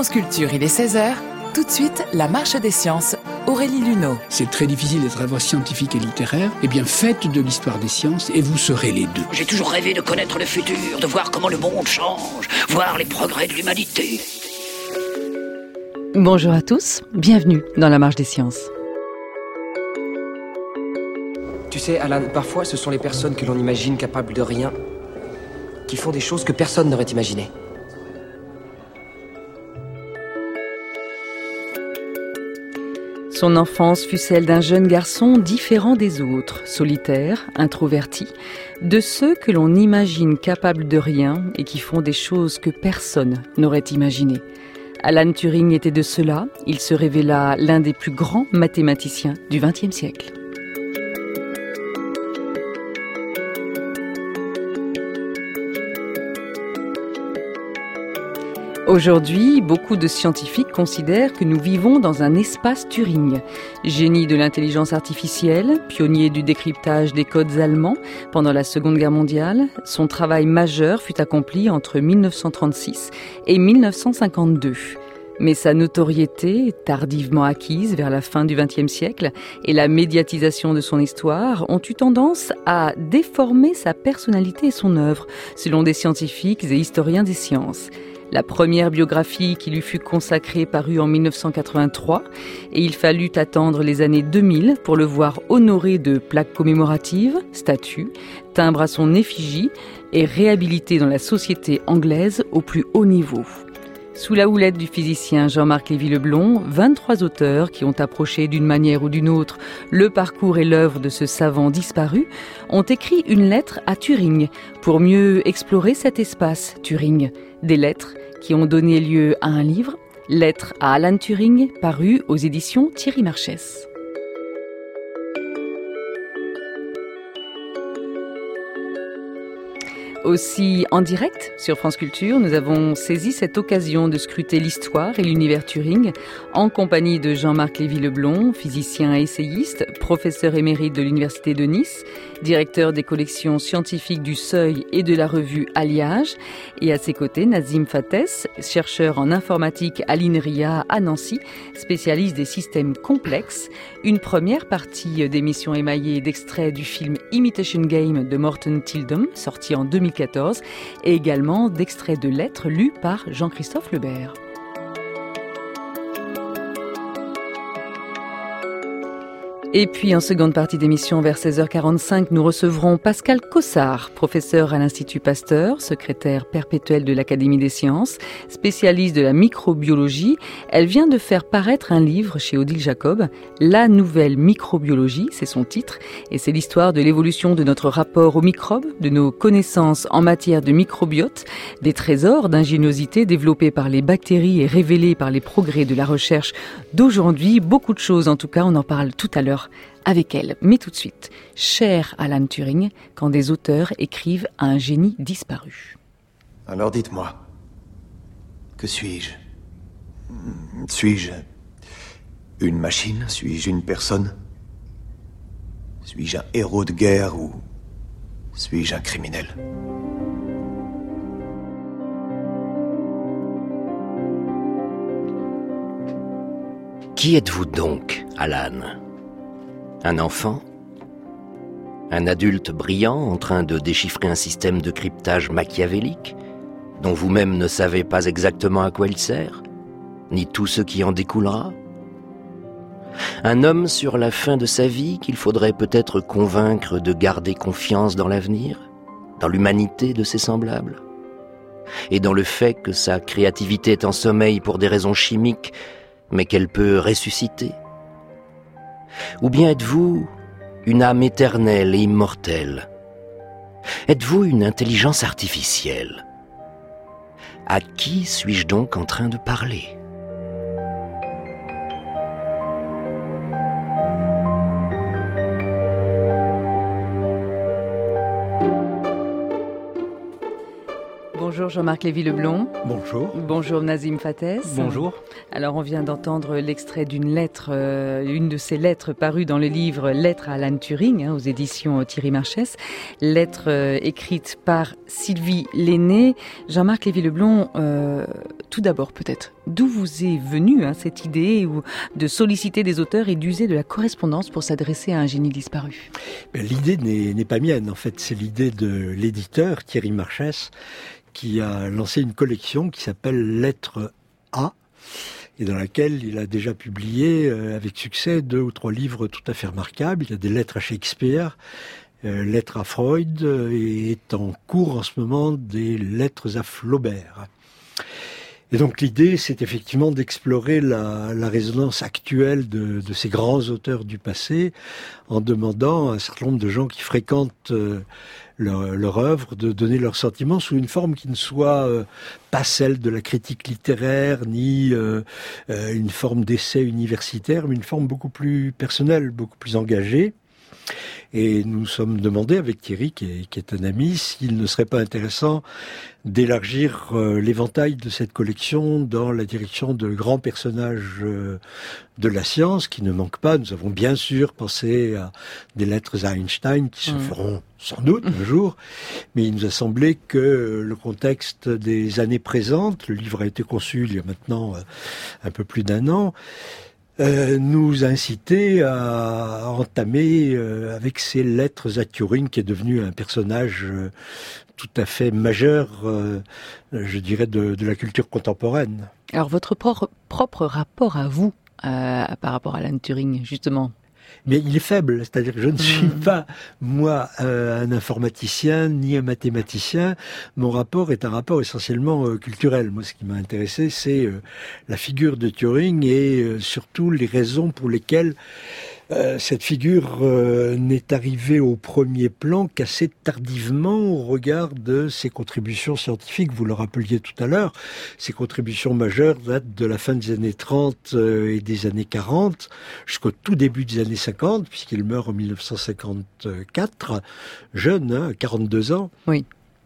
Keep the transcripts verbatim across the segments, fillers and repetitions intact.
France Culture, il est seize heures. Tout de suite, la marche des sciences. Aurélie Luneau. C'est très difficile d'être à la fois scientifique et littéraire. Eh bien, faites de l'histoire des sciences et vous serez les deux. J'ai toujours rêvé de connaître le futur, de voir comment le monde change, voir les progrès de l'humanité. Bonjour à tous, bienvenue dans la marche des sciences. Tu sais, Alan, parfois ce sont les personnes que l'on imagine capables de rien qui font des choses que personne n'aurait imaginées. Son enfance fut celle d'un jeune garçon différent des autres, solitaire, introverti, de ceux que l'on imagine capables de rien et qui font des choses que personne n'aurait imaginées. Alan Turing était de ceux-là, il se révéla l'un des plus grands mathématiciens du vingtième siècle. Aujourd'hui, beaucoup de scientifiques considèrent que nous vivons dans un espace Turing. Génie de l'intelligence artificielle, pionnier du décryptage des codes allemands pendant la Seconde Guerre mondiale, son travail majeur fut accompli entre mille neuf cent trente-six et mille neuf cent cinquante-deux. Mais sa notoriété, tardivement acquise vers la fin du vingtième siècle, et la médiatisation de son histoire ont eu tendance à déformer sa personnalité et son œuvre, selon des scientifiques et historiens des sciences. La première biographie qui lui fut consacrée parut en mille neuf cent quatre-vingt-trois et il fallut attendre les années deux mille pour le voir honoré de plaques commémoratives, statues, timbres à son effigie et réhabilité dans la société anglaise au plus haut niveau. Sous la houlette du physicien Jean-Marc Lévy-Leblond, vingt-trois auteurs qui ont approché d'une manière ou d'une autre le parcours et l'œuvre de ce savant disparu ont écrit une lettre à Turing pour mieux explorer cet espace Turing. Des lettres qui ont donné lieu à un livre, Lettres à Alan Turing, paru aux éditions Thierry Marchès. Aussi en direct sur France Culture, nous avons saisi cette occasion de scruter l'histoire et l'univers Turing en compagnie de Jean-Marc Lévy-Leblond, physicien et essayiste, professeur émérite de l'Université de Nice, directeur des collections scientifiques du Seuil et de la revue Alliage, et à ses côtés Nazim Fates, chercheur en informatique à l'INRIA à Nancy, spécialiste des systèmes complexes. Une première partie d'émission émaillée d'extraits du film Imitation Game de Morten Tyldum, sorti en deux mille quatorze, et également d'extraits de lettres lus par Jean-Christophe Lebert. Et puis en seconde partie d'émission, vers seize heures quarante-cinq, nous recevrons Pascale Cossard, professeure à l'Institut Pasteur, secrétaire perpétuelle de l'Académie des sciences, spécialiste de la microbiologie. Elle vient de faire paraître un livre chez Odile Jacob, La nouvelle microbiologie, c'est son titre, et c'est l'histoire de l'évolution de notre rapport aux microbes, de nos connaissances en matière de microbiote, des trésors d'ingéniosité développés par les bactéries et révélés par les progrès de la recherche d'aujourd'hui. Beaucoup de choses, en tout cas, on en parle tout à l'heure avec elle. Mais tout de suite, cher Alan Turing, quand des auteurs écrivent à un génie disparu. Alors dites-moi, que suis-je? Suis-je une machine? Suis-je une personne? Suis-je un héros de guerre ou suis-je un criminel? Qui êtes-vous donc, Alan ? Un enfant ? Un adulte brillant en train de déchiffrer un système de cryptage machiavélique, dont vous-même ne savez pas exactement à quoi il sert, ni tout ce qui en découlera ? Un homme sur la fin de sa vie qu'il faudrait peut-être convaincre de garder confiance dans l'avenir, dans l'humanité de ses semblables, et dans le fait que sa créativité est en sommeil pour des raisons chimiques, mais qu'elle peut ressusciter ? Ou bien êtes-vous une âme éternelle et immortelle ? Êtes-vous une intelligence artificielle ? À qui suis-je donc en train de parler ? Bonjour Jean-Marc Lévy-Leblond. Bonjour. Bonjour Nazim Fathès. Bonjour. Alors on vient d'entendre l'extrait d'une lettre, euh, une de ces lettres parues dans le livre Lettres à Alan Turing, hein, aux éditions Thierry Marchès. Lettre euh, écrite par Sylvie Lenné. Jean-Marc Lévy-Leblond, euh, tout d'abord peut-être, d'où vous est venue hein, cette idée ou de solliciter des auteurs et d'user de la correspondance pour s'adresser à un génie disparu? Ben, l'idée n'est, n'est pas mienne, en fait, c'est l'idée de l'éditeur Thierry Marchès qui a lancé une collection qui s'appelle Lettres A et dans laquelle il a déjà publié euh, avec succès deux ou trois livres tout à fait remarquables. Il y a des lettres à Shakespeare, euh, lettres à Freud euh, et est en cours en ce moment des lettres à Flaubert. Et donc l'idée, c'est effectivement d'explorer la, la résonance actuelle de, de ces grands auteurs du passé en demandant à un certain nombre de gens qui fréquentent euh, leur, leur œuvre de donner leurs sentiments sous une forme qui ne soit euh, pas celle de la critique littéraire ni euh, euh, une forme d'essai universitaire, mais une forme beaucoup plus personnelle, beaucoup plus engagée. Et nous nous sommes demandé avec Thierry, qui est, qui est un ami, s'il ne serait pas intéressant d'élargir euh, l'éventail de cette collection dans la direction de grands personnages euh, de la science, qui ne manquent pas. Nous avons bien sûr pensé à des lettres à Einstein, qui se mmh. feront sans doute un jour, mais il nous a semblé que le contexte des années présentes, le livre a été conçu il y a maintenant euh, un peu plus d'un an, Euh, nous a incité à entamer euh, avec ces lettres à Turing, qui est devenu un personnage euh, tout à fait majeur, euh, je dirais, de, de la culture contemporaine. Alors votre propre, propre rapport à vous, euh, par rapport à Alan Turing, justement? Mais il est faible, c'est-à-dire que je ne suis pas, moi, euh, un informaticien ni un mathématicien. Mon rapport est un rapport essentiellement euh, culturel. Moi, ce qui m'a intéressé, c'est euh, la figure de Turing et euh, surtout les raisons pour lesquelles euh, cette figure euh, n'est arrivée au premier plan qu'assez tardivement au regard de ses contributions scientifiques. Vous le rappeliez tout à l'heure, ses contributions majeures datent de la fin des années trente euh, et des années quarante jusqu'au tout début des années cinquante, puisqu'il meurt en dix-neuf cent cinquante-quatre, jeune, hein, quarante-deux ans. Oui.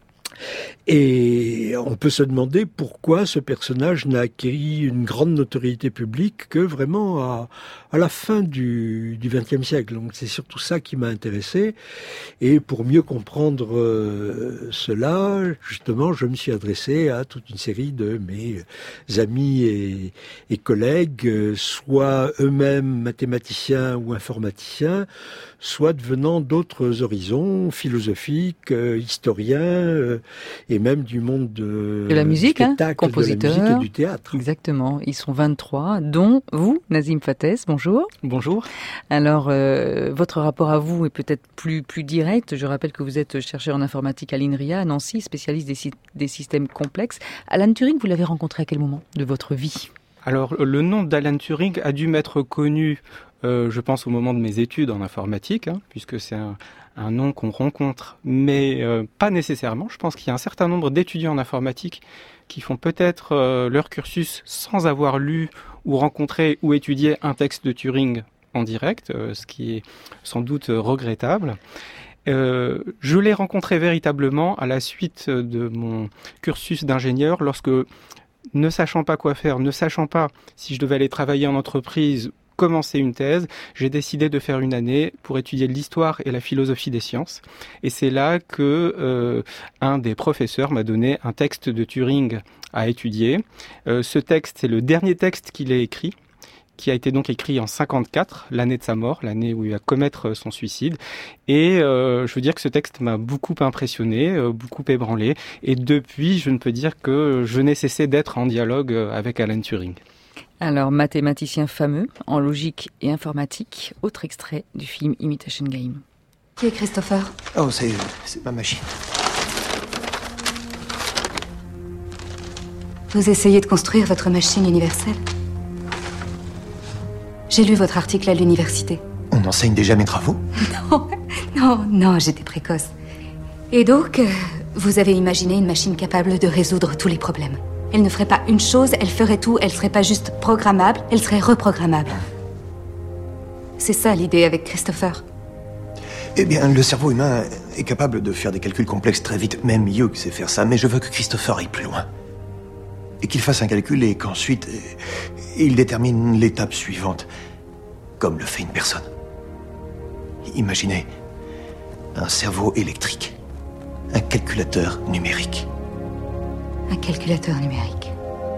Et on peut se demander pourquoi ce personnage n'a acquis une grande notoriété publique que vraiment à, à la fin du vingtième siècle. Donc c'est surtout ça qui m'a intéressé. Et pour mieux comprendre euh, cela, justement, je me suis adressé à toute une série de mes amis et, et collègues, soit eux-mêmes mathématiciens ou informaticiens, soit devenant d'autres horizons philosophiques, euh, historiens, euh, et même du monde de, de la musique, hein, compositeur, de la musique et du théâtre. Exactement. Ils sont vingt-trois, dont vous, Nazim Fathès. Bonjour. Bonjour. Alors, euh, votre rapport à vous est peut-être plus plus direct. Je rappelle que vous êtes chercheur en informatique à l'INRIA, à Nancy, spécialiste des, des systèmes complexes. Alan Turing, vous l'avez rencontré à quel moment de votre vie? Alors, le nom d'Alan Turing a dû m'être connu, euh, je pense, au moment de mes études en informatique, hein, puisque c'est un, un nom qu'on rencontre, mais euh, pas nécessairement. Je pense qu'il y a un certain nombre d'étudiants en informatique qui font peut-être euh, leur cursus sans avoir lu ou rencontré ou étudié un texte de Turing en direct, euh, ce qui est sans doute regrettable. Euh, je l'ai rencontré véritablement à la suite de mon cursus d'ingénieur lorsque, ne sachant pas quoi faire, ne sachant pas si je devais aller travailler en entreprise, commencer une thèse, j'ai décidé de faire une année pour étudier l'histoire et la philosophie des sciences. Et c'est là que euh, un des professeurs m'a donné un texte de Turing à étudier. Euh, ce texte, c'est le dernier texte qu'il ait écrit, qui a été donc écrit en cinquante-quatre, l'année de sa mort, l'année où il va commettre son suicide. Et euh, je veux dire que ce texte m'a beaucoup impressionné, euh, beaucoup ébranlé. Et depuis, je ne peux dire que je n'ai cessé d'être en dialogue avec Alan Turing. Alors, mathématicien fameux en logique et informatique, autre extrait du film Imitation Game. Qui est Christopher? Oh, c'est, c'est ma machine. Vous essayez de construire votre machine universelle? J'ai lu votre article à l'université. On enseigne déjà mes travaux? Non, non, non, j'étais précoce. Et donc, euh, vous avez imaginé une machine capable de résoudre tous les problèmes. Elle ne ferait pas une chose, elle ferait tout, elle serait pas juste programmable, elle serait reprogrammable. C'est ça l'idée avec Christopher. Eh bien, le cerveau humain est capable de faire des calculs complexes très vite. Même Hugh sait faire ça, mais je veux que Christopher aille plus loin. Et qu'il fasse un calcul et qu'ensuite, il détermine l'étape suivante, comme le fait une personne. Imaginez un cerveau électrique, un calculateur numérique. Un calculateur numérique.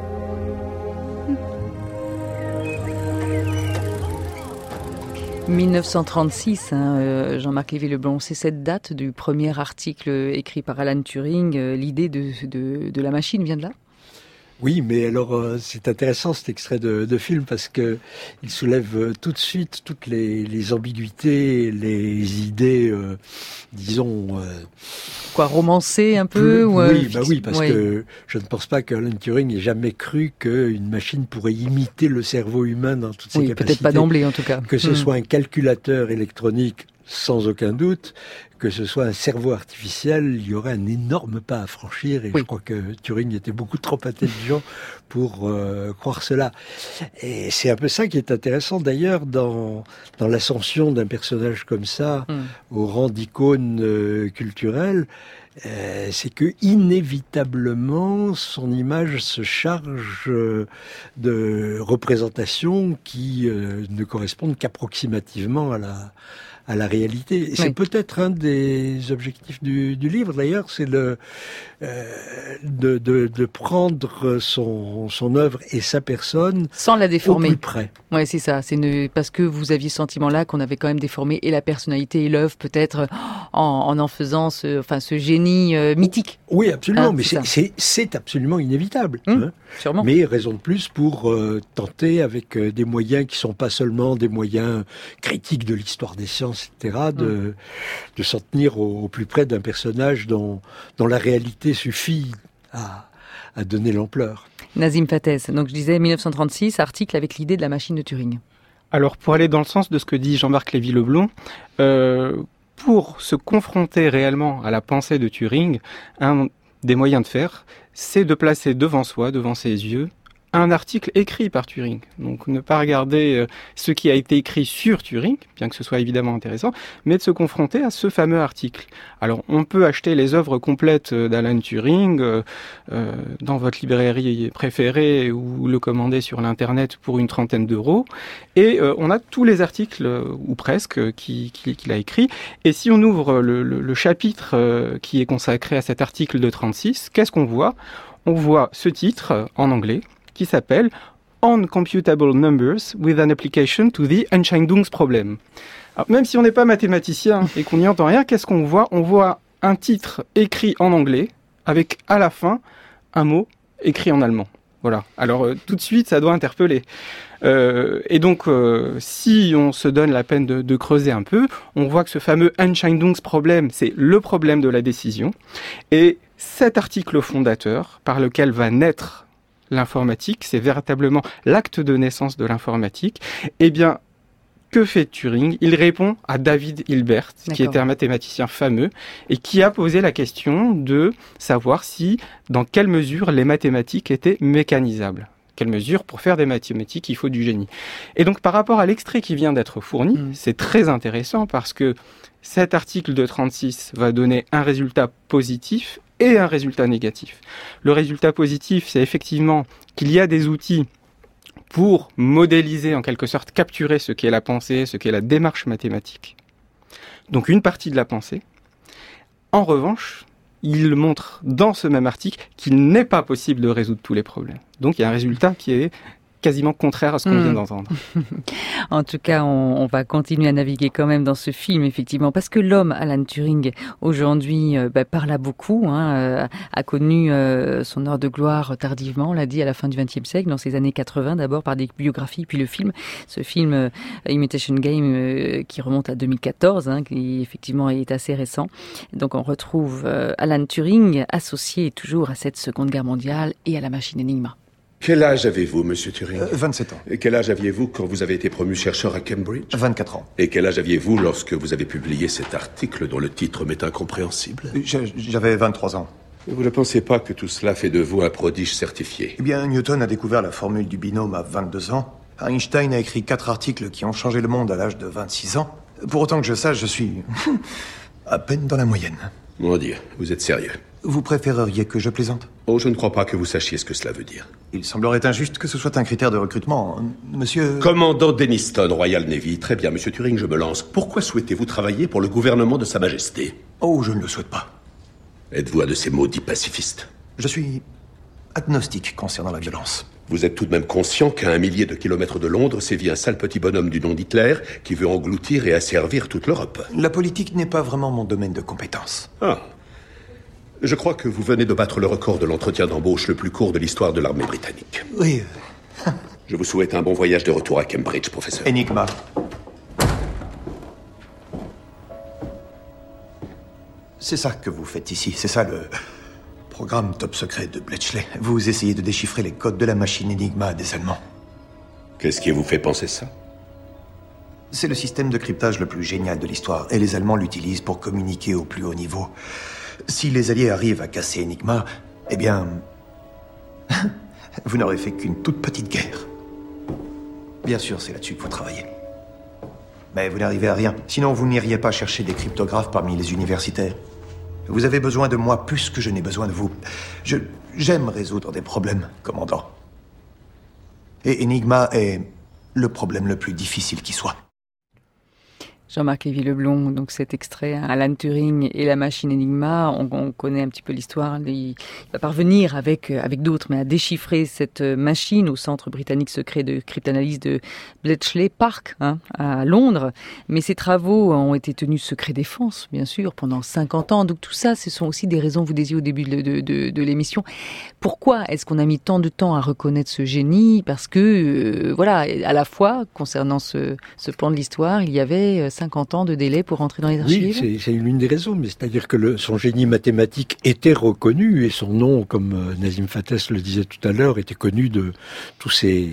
mille neuf cent trente-six, hein, euh, Jean-Marc Lévy-Leblond, c'est cette date du premier article écrit par Alan Turing. Euh, l'idée de, de, de la machine vient de là ? Oui, mais alors euh, c'est intéressant cet extrait de, de film parce que il soulève euh, tout de suite toutes les, les ambiguïtés, les idées, euh, disons... Euh, Quoi, romancées un peu plus, ou, euh, Oui, fixe... bah oui, parce oui. que je ne pense pas qu'Alan Turing ait jamais cru qu'une machine pourrait imiter le cerveau humain dans toutes ses oui, capacités. Peut-être pas d'emblée en tout cas. Que ce hmm. soit un calculateur électronique, sans aucun doute, que ce soit un cerveau artificiel, il y aurait un énorme pas à franchir et oui. Je crois que Turing était beaucoup trop intelligent pour euh, croire cela. Et c'est un peu ça qui est intéressant d'ailleurs dans, dans l'ascension d'un personnage comme ça mm. au rang d'icône euh, culturelle. Euh, c'est que inévitablement son image se charge euh, de représentations qui euh, ne correspondent qu'approximativement à la à la réalité. Et oui. C'est peut-être un des objectifs du, du livre, d'ailleurs, c'est le, euh, de, de, de prendre son, son œuvre et sa personne sans la déformer. Au plus près. Ouais, c'est ça. C'est une, parce que vous aviez ce sentiment-là qu'on avait quand même déformé et la personnalité et l'œuvre, peut-être en, en en faisant ce, enfin, ce génie euh, mythique. Oui, absolument. Hein, mais c'est, c'est, c'est, c'est absolument inévitable. Mmh, hein. Sûrement. Mais raison de plus pour euh, tenter avec euh, des moyens qui sont pas seulement des moyens critiques de l'histoire des sciences, et cetera, de, mmh. de s'en tenir au, au plus près d'un personnage dont, dont la réalité suffit à, à donner l'ampleur. Nazim Fathès, donc je disais mille neuf cent trente-six, article avec l'idée de la machine de Turing. Alors pour aller dans le sens de ce que dit Jean-Marc Lévy-Leblond, euh, pour se confronter réellement à la pensée de Turing, un des moyens de faire, c'est de placer devant soi, devant ses yeux, un article écrit par Turing. Donc ne pas regarder ce qui a été écrit sur Turing, bien que ce soit évidemment intéressant, mais de se confronter à ce fameux article. Alors on peut acheter les œuvres complètes d'Alan Turing euh, euh, dans votre librairie préférée ou le commander sur l'internet pour une trentaine d'euros, et euh, on a tous les articles, euh, ou presque, qui, qui, qu'il a écrit. Et si on ouvre le, le, le chapitre euh, qui est consacré à cet article de trente-six, qu'est-ce qu'on voit ? On voit ce titre en anglais, qui s'appelle « Uncomputable Numbers with an Application to the Entscheidungsproblem ». Alors, même si on n'est pas mathématicien et qu'on n'y entend rien, qu'est-ce qu'on voit ? On voit un titre écrit en anglais, avec à la fin un mot écrit en allemand. Voilà. Alors euh, tout de suite, ça doit interpeller. Euh, et donc, euh, si on se donne la peine de, de creuser un peu, on voit que ce fameux Entscheidungsproblem, c'est le problème de la décision. Et cet article fondateur, par lequel va naître l'informatique, c'est véritablement l'acte de naissance de l'informatique, eh bien, que fait Turing ? Il répond à David Hilbert, D'accord. qui était un mathématicien fameux, et qui a posé la question de savoir si, dans quelle mesure les mathématiques étaient mécanisables. Quelle mesure, pour faire des mathématiques, il faut du génie. Et donc, par rapport à l'extrait qui vient d'être fourni, mmh. c'est très intéressant parce que cet article de trente-six va donner un résultat positif et un résultat négatif. Le résultat positif, c'est effectivement qu'il y a des outils pour modéliser, en quelque sorte, capturer ce qu'est la pensée, ce qu'est la démarche mathématique. Donc une partie de la pensée. En revanche, il montre dans ce même article qu'il n'est pas possible de résoudre tous les problèmes. Donc il y a un résultat qui est quasiment contraire à ce qu'on mmh. vient d'entendre. En tout cas, on, on va continuer à naviguer quand même dans ce film, effectivement, parce que l'homme, Alan Turing, aujourd'hui, euh, bah, parle à beaucoup, hein, euh, a connu euh, son heure de gloire tardivement, on l'a dit, à la fin du vingtième siècle, dans ses années quatre-vingts, d'abord par des biographies, puis le film, ce film euh, Imitation Game, euh, qui remonte à deux mille quatorze, hein, qui effectivement est assez récent. Donc on retrouve euh, Alan Turing associé toujours à cette Seconde Guerre mondiale et à la machine Enigma. Quel âge avez-vous, monsieur Turing ? euh, vingt-sept ans. Et quel âge aviez-vous quand vous avez été promu chercheur à Cambridge ? vingt-quatre ans. Et quel âge aviez-vous lorsque vous avez publié cet article dont le titre m'est incompréhensible ? J'avais vingt-trois ans. Vous ne pensez pas que tout cela fait de vous un prodige certifié ? Eh bien, Newton a découvert la formule du binôme à vingt-deux ans. Einstein a écrit quatre articles qui ont changé le monde à l'âge de vingt-six ans. Pour autant que je sache, je suis à peine dans la moyenne. Mon Dieu, vous êtes sérieux? Vous préféreriez que je plaisante? Oh, je ne crois pas que vous sachiez ce que cela veut dire. Il semblerait injuste que ce soit un critère de recrutement. Monsieur... Commandant Denniston, Royal Navy. Très bien, Monsieur Turing, je me lance. Pourquoi souhaitez-vous travailler pour le gouvernement de Sa Majesté? Oh, je ne le souhaite pas. Êtes-vous un de ces maudits pacifistes? Je suis agnostique concernant la violence. Vous êtes tout de même conscient qu'à un millier de kilomètres de Londres sévit un sale petit bonhomme du nom d'Hitler qui veut engloutir et asservir toute l'Europe? La politique n'est pas vraiment mon domaine de compétence. Ah. Je crois que vous venez de battre le record de l'entretien d'embauche le plus court de l'histoire de l'armée britannique. Oui. Je vous souhaite un bon voyage de retour à Cambridge, professeur. Enigma. C'est ça que vous faites ici, c'est ça le programme top secret de Bletchley. Vous essayez de déchiffrer les codes de la machine Enigma des Allemands. Qu'est-ce qui vous fait penser ça? C'est le système de cryptage le plus génial de l'histoire, et les Allemands l'utilisent pour communiquer au plus haut niveau. Si les Alliés arrivent à casser Enigma, eh bien... vous n'aurez fait qu'une toute petite guerre. Bien sûr, c'est là-dessus que vous travaillez. Mais vous n'arrivez à rien. Sinon, vous n'iriez pas chercher des cryptographes parmi les universitaires. Vous avez besoin de moi plus que je n'ai besoin de vous. Je... J'aime résoudre des problèmes, commandant. Et Enigma est le problème le plus difficile qui soit. Jean-Marc Lévy-Leblond, donc cet extrait, Alan Turing et la machine Enigma, on, on connaît un petit peu l'histoire. Il, il va parvenir avec avec d'autres, mais à déchiffrer cette machine au centre britannique secret de cryptanalyse de Bletchley Park, hein, à Londres. Mais ces travaux ont été tenus secret défense, bien sûr, pendant cinquante ans. Donc tout ça, ce sont aussi des raisons, vous disiez au début de, de, de, de l'émission. Pourquoi est-ce qu'on a mis tant de temps à reconnaître ce génie? Parce que, euh, voilà, à la fois, concernant ce, ce pan de l'histoire, il y avait cinquante ans de délai pour entrer dans les archives. Oui, c'est, c'est l'une des raisons, mais c'est-à-dire que le, son génie mathématique était reconnu et son nom, comme euh, Nazim Fates le disait tout à l'heure, était connu de tous ses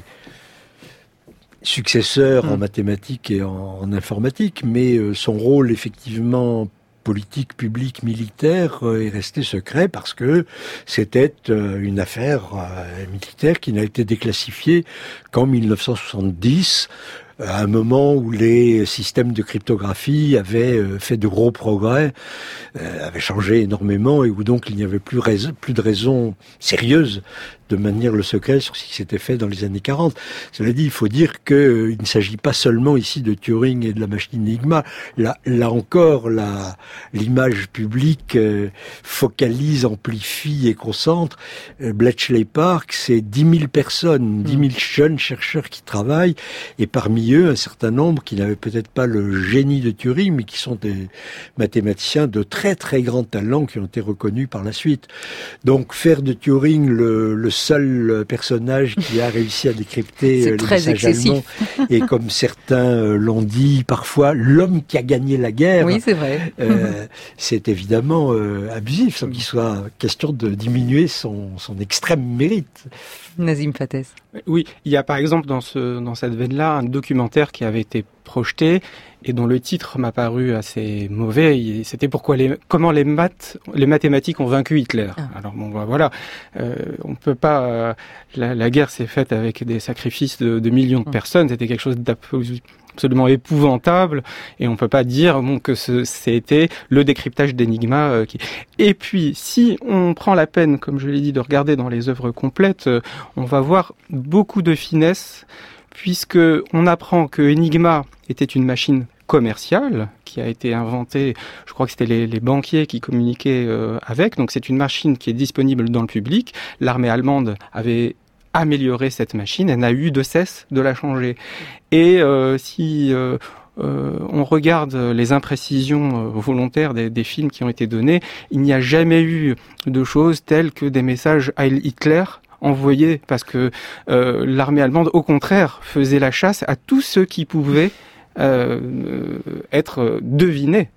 successeurs mmh. en mathématiques et en, en informatique, mais euh, son rôle effectivement politique, publique, militaire euh, est resté secret parce que c'était euh, une affaire euh, militaire qui n'a été déclassifiée qu'en dix-neuf cent soixante-dix, à un moment où les systèmes de cryptographie avaient fait de gros progrès, euh, avaient changé énormément et où donc il n'y avait plus, raison, plus de raison sérieuse de maintenir le secret sur ce qui s'était fait dans les années quarante. Cela dit, il faut dire qu'il euh, ne s'agit pas seulement ici de Turing et de la machine Enigma. Là, là encore, la, l'image publique euh, focalise, amplifie et concentre. Euh, Bletchley Park, c'est dix mille personnes, dix mille jeunes chercheurs qui travaillent, et parmi eux, un certain nombre qui n'avaient peut-être pas le génie de Turing, mais qui sont des mathématiciens de très très grand talent qui ont été reconnus par la suite. Donc faire de Turing le, le seul personnage qui a réussi à décrypter les messages allemands, et comme certains l'ont dit parfois, l'homme qui a gagné la guerre, oui, c'est vrai. euh, c'est évidemment euh, abusif, sans qu'il soit question de diminuer son, son extrême mérite. Nazim Fates. Oui, il y a par exemple dans, ce, dans cette veine-là un documentaire qui avait été projeté et dont le titre m'a paru assez mauvais. C'était pourquoi les, comment les maths, les mathématiques ont vaincu Hitler. Ah. Alors bon, voilà, euh, on peut pas. Euh, la, la guerre s'est faite avec des sacrifices de, de millions de personnes. C'était quelque chose d'absolument épouvantable, et on peut pas dire bon que ce, c'était le décryptage d'Enigma. Euh, qui... Et puis, si on prend la peine, comme je l'ai dit, de regarder dans les œuvres complètes, euh, on va voir beaucoup de finesse, puisque on apprend que Enigma était une machine commerciale qui a été inventée, je crois que c'était les, les banquiers qui communiquaient euh, avec, donc c'est une machine qui est disponible dans le public. L'armée allemande avait amélioré cette machine, elle n'a eu de cesse de la changer. Et euh, si euh, euh, on regarde les imprécisions euh, volontaires des, des films qui ont été donnés, il n'y a jamais eu de choses telles que des messages Heil Hitler envoyés, parce que euh, l'armée allemande, au contraire, faisait la chasse à tous ceux qui pouvaient Euh, être deviné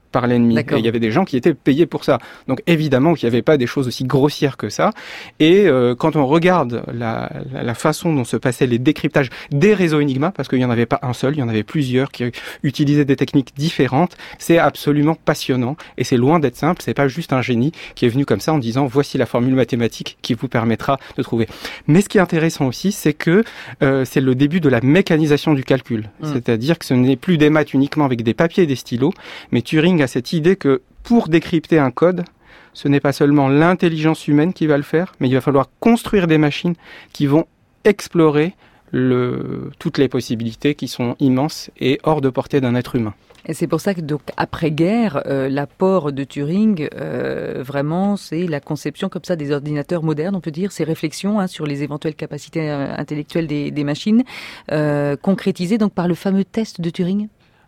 par l'ennemi. Et il y avait des gens qui étaient payés pour ça. Donc évidemment qu'il n'y avait pas des choses aussi grossières que ça. Et euh, quand on regarde la, la, la façon dont se passaient les décryptages des réseaux Enigma, parce qu'il n'y en avait pas un seul, il y en avait plusieurs qui utilisaient des techniques différentes, c'est absolument passionnant. Et c'est loin d'être simple, c'est pas juste un génie qui est venu comme ça en disant voici la formule mathématique qui vous permettra de trouver. Mais ce qui est intéressant aussi, c'est que euh, c'est le début de la mécanisation du calcul. Mmh. C'est-à-dire que ce n'est plus des maths uniquement avec des papiers et des stylos, mais Turing a cette idée que pour décrypter un code, ce n'est pas seulement l'intelligence humaine qui va le faire, mais il va falloir construire des machines qui vont explorer le, toutes les possibilités qui sont immenses et hors de portée d'un être humain. Et c'est pour ça que donc après-guerre, euh, l'apport de Turing, euh, vraiment, c'est la conception comme ça des ordinateurs modernes, on peut dire, ces réflexions hein, sur les éventuelles capacités euh, intellectuelles des, des machines, euh, concrétisées donc par le fameux test de Turing.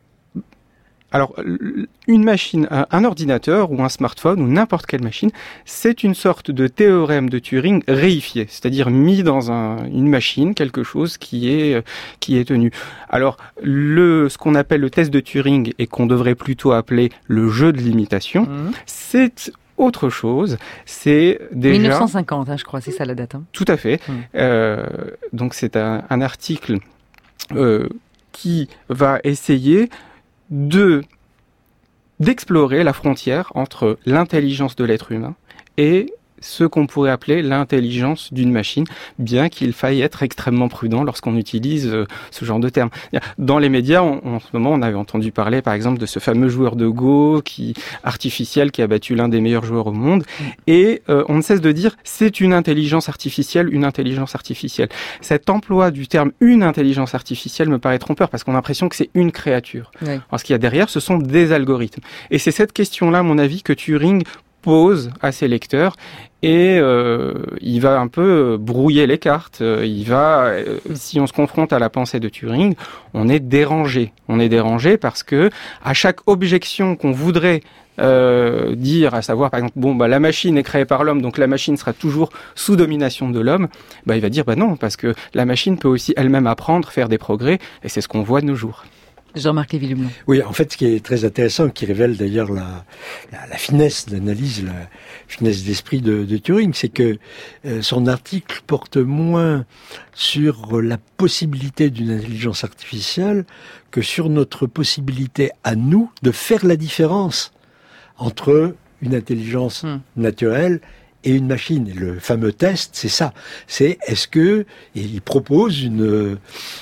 Alors, une machine, un ordinateur ou un smartphone ou n'importe quelle machine, c'est une sorte de théorème de Turing réifié, c'est-à-dire mis dans un, une machine, quelque chose qui est qui est tenu. Alors, le ce qu'on appelle le test de Turing et qu'on devrait plutôt appeler le jeu de l'imitation, mmh. c'est autre chose. C'est déjà mille neuf cent cinquante, hein, je crois, c'est ça la date. Hein. Tout à fait. Mmh. Euh, donc, c'est un, un article euh, qui va essayer de d'explorer la frontière entre l'intelligence de l'être humain et ce qu'on pourrait appeler l'intelligence d'une machine, bien qu'il faille être extrêmement prudent lorsqu'on utilise euh, ce genre de termes. Dans les médias, on, en ce moment, on avait entendu parler, par exemple, de ce fameux joueur de Go qui artificiel qui a battu l'un des meilleurs joueurs au monde, et euh, on ne cesse de dire c'est une intelligence artificielle, une intelligence artificielle. Cet emploi du terme une intelligence artificielle me paraît trompeur parce qu'on a l'impression que c'est une créature. Oui. Alors, ce qu'il y a derrière, ce sont des algorithmes. Et c'est cette question-là, à mon avis, que Turing pose à ses lecteurs et euh, il va un peu brouiller les cartes. Il va, euh, si on se confronte à la pensée de Turing, on est dérangé. On est dérangé parce que à chaque objection qu'on voudrait euh, dire, à savoir par exemple, bon bah la machine est créée par l'homme, donc la machine sera toujours sous domination de l'homme. Bah il va dire bah non parce que la machine peut aussi elle-même apprendre, faire des progrès et c'est ce qu'on voit de nos jours. Jean-Marc Lévy-Leblond. Oui, en fait, ce qui est très intéressant, qui révèle d'ailleurs la, la, la finesse d'analyse, la finesse d'esprit de, de Turing, c'est que euh, son article porte moins sur la possibilité d'une intelligence artificielle que sur notre possibilité à nous de faire la différence entre une intelligence mmh. naturelle et une machine. Et le fameux test, c'est ça. C'est est-ce que et il propose une euh,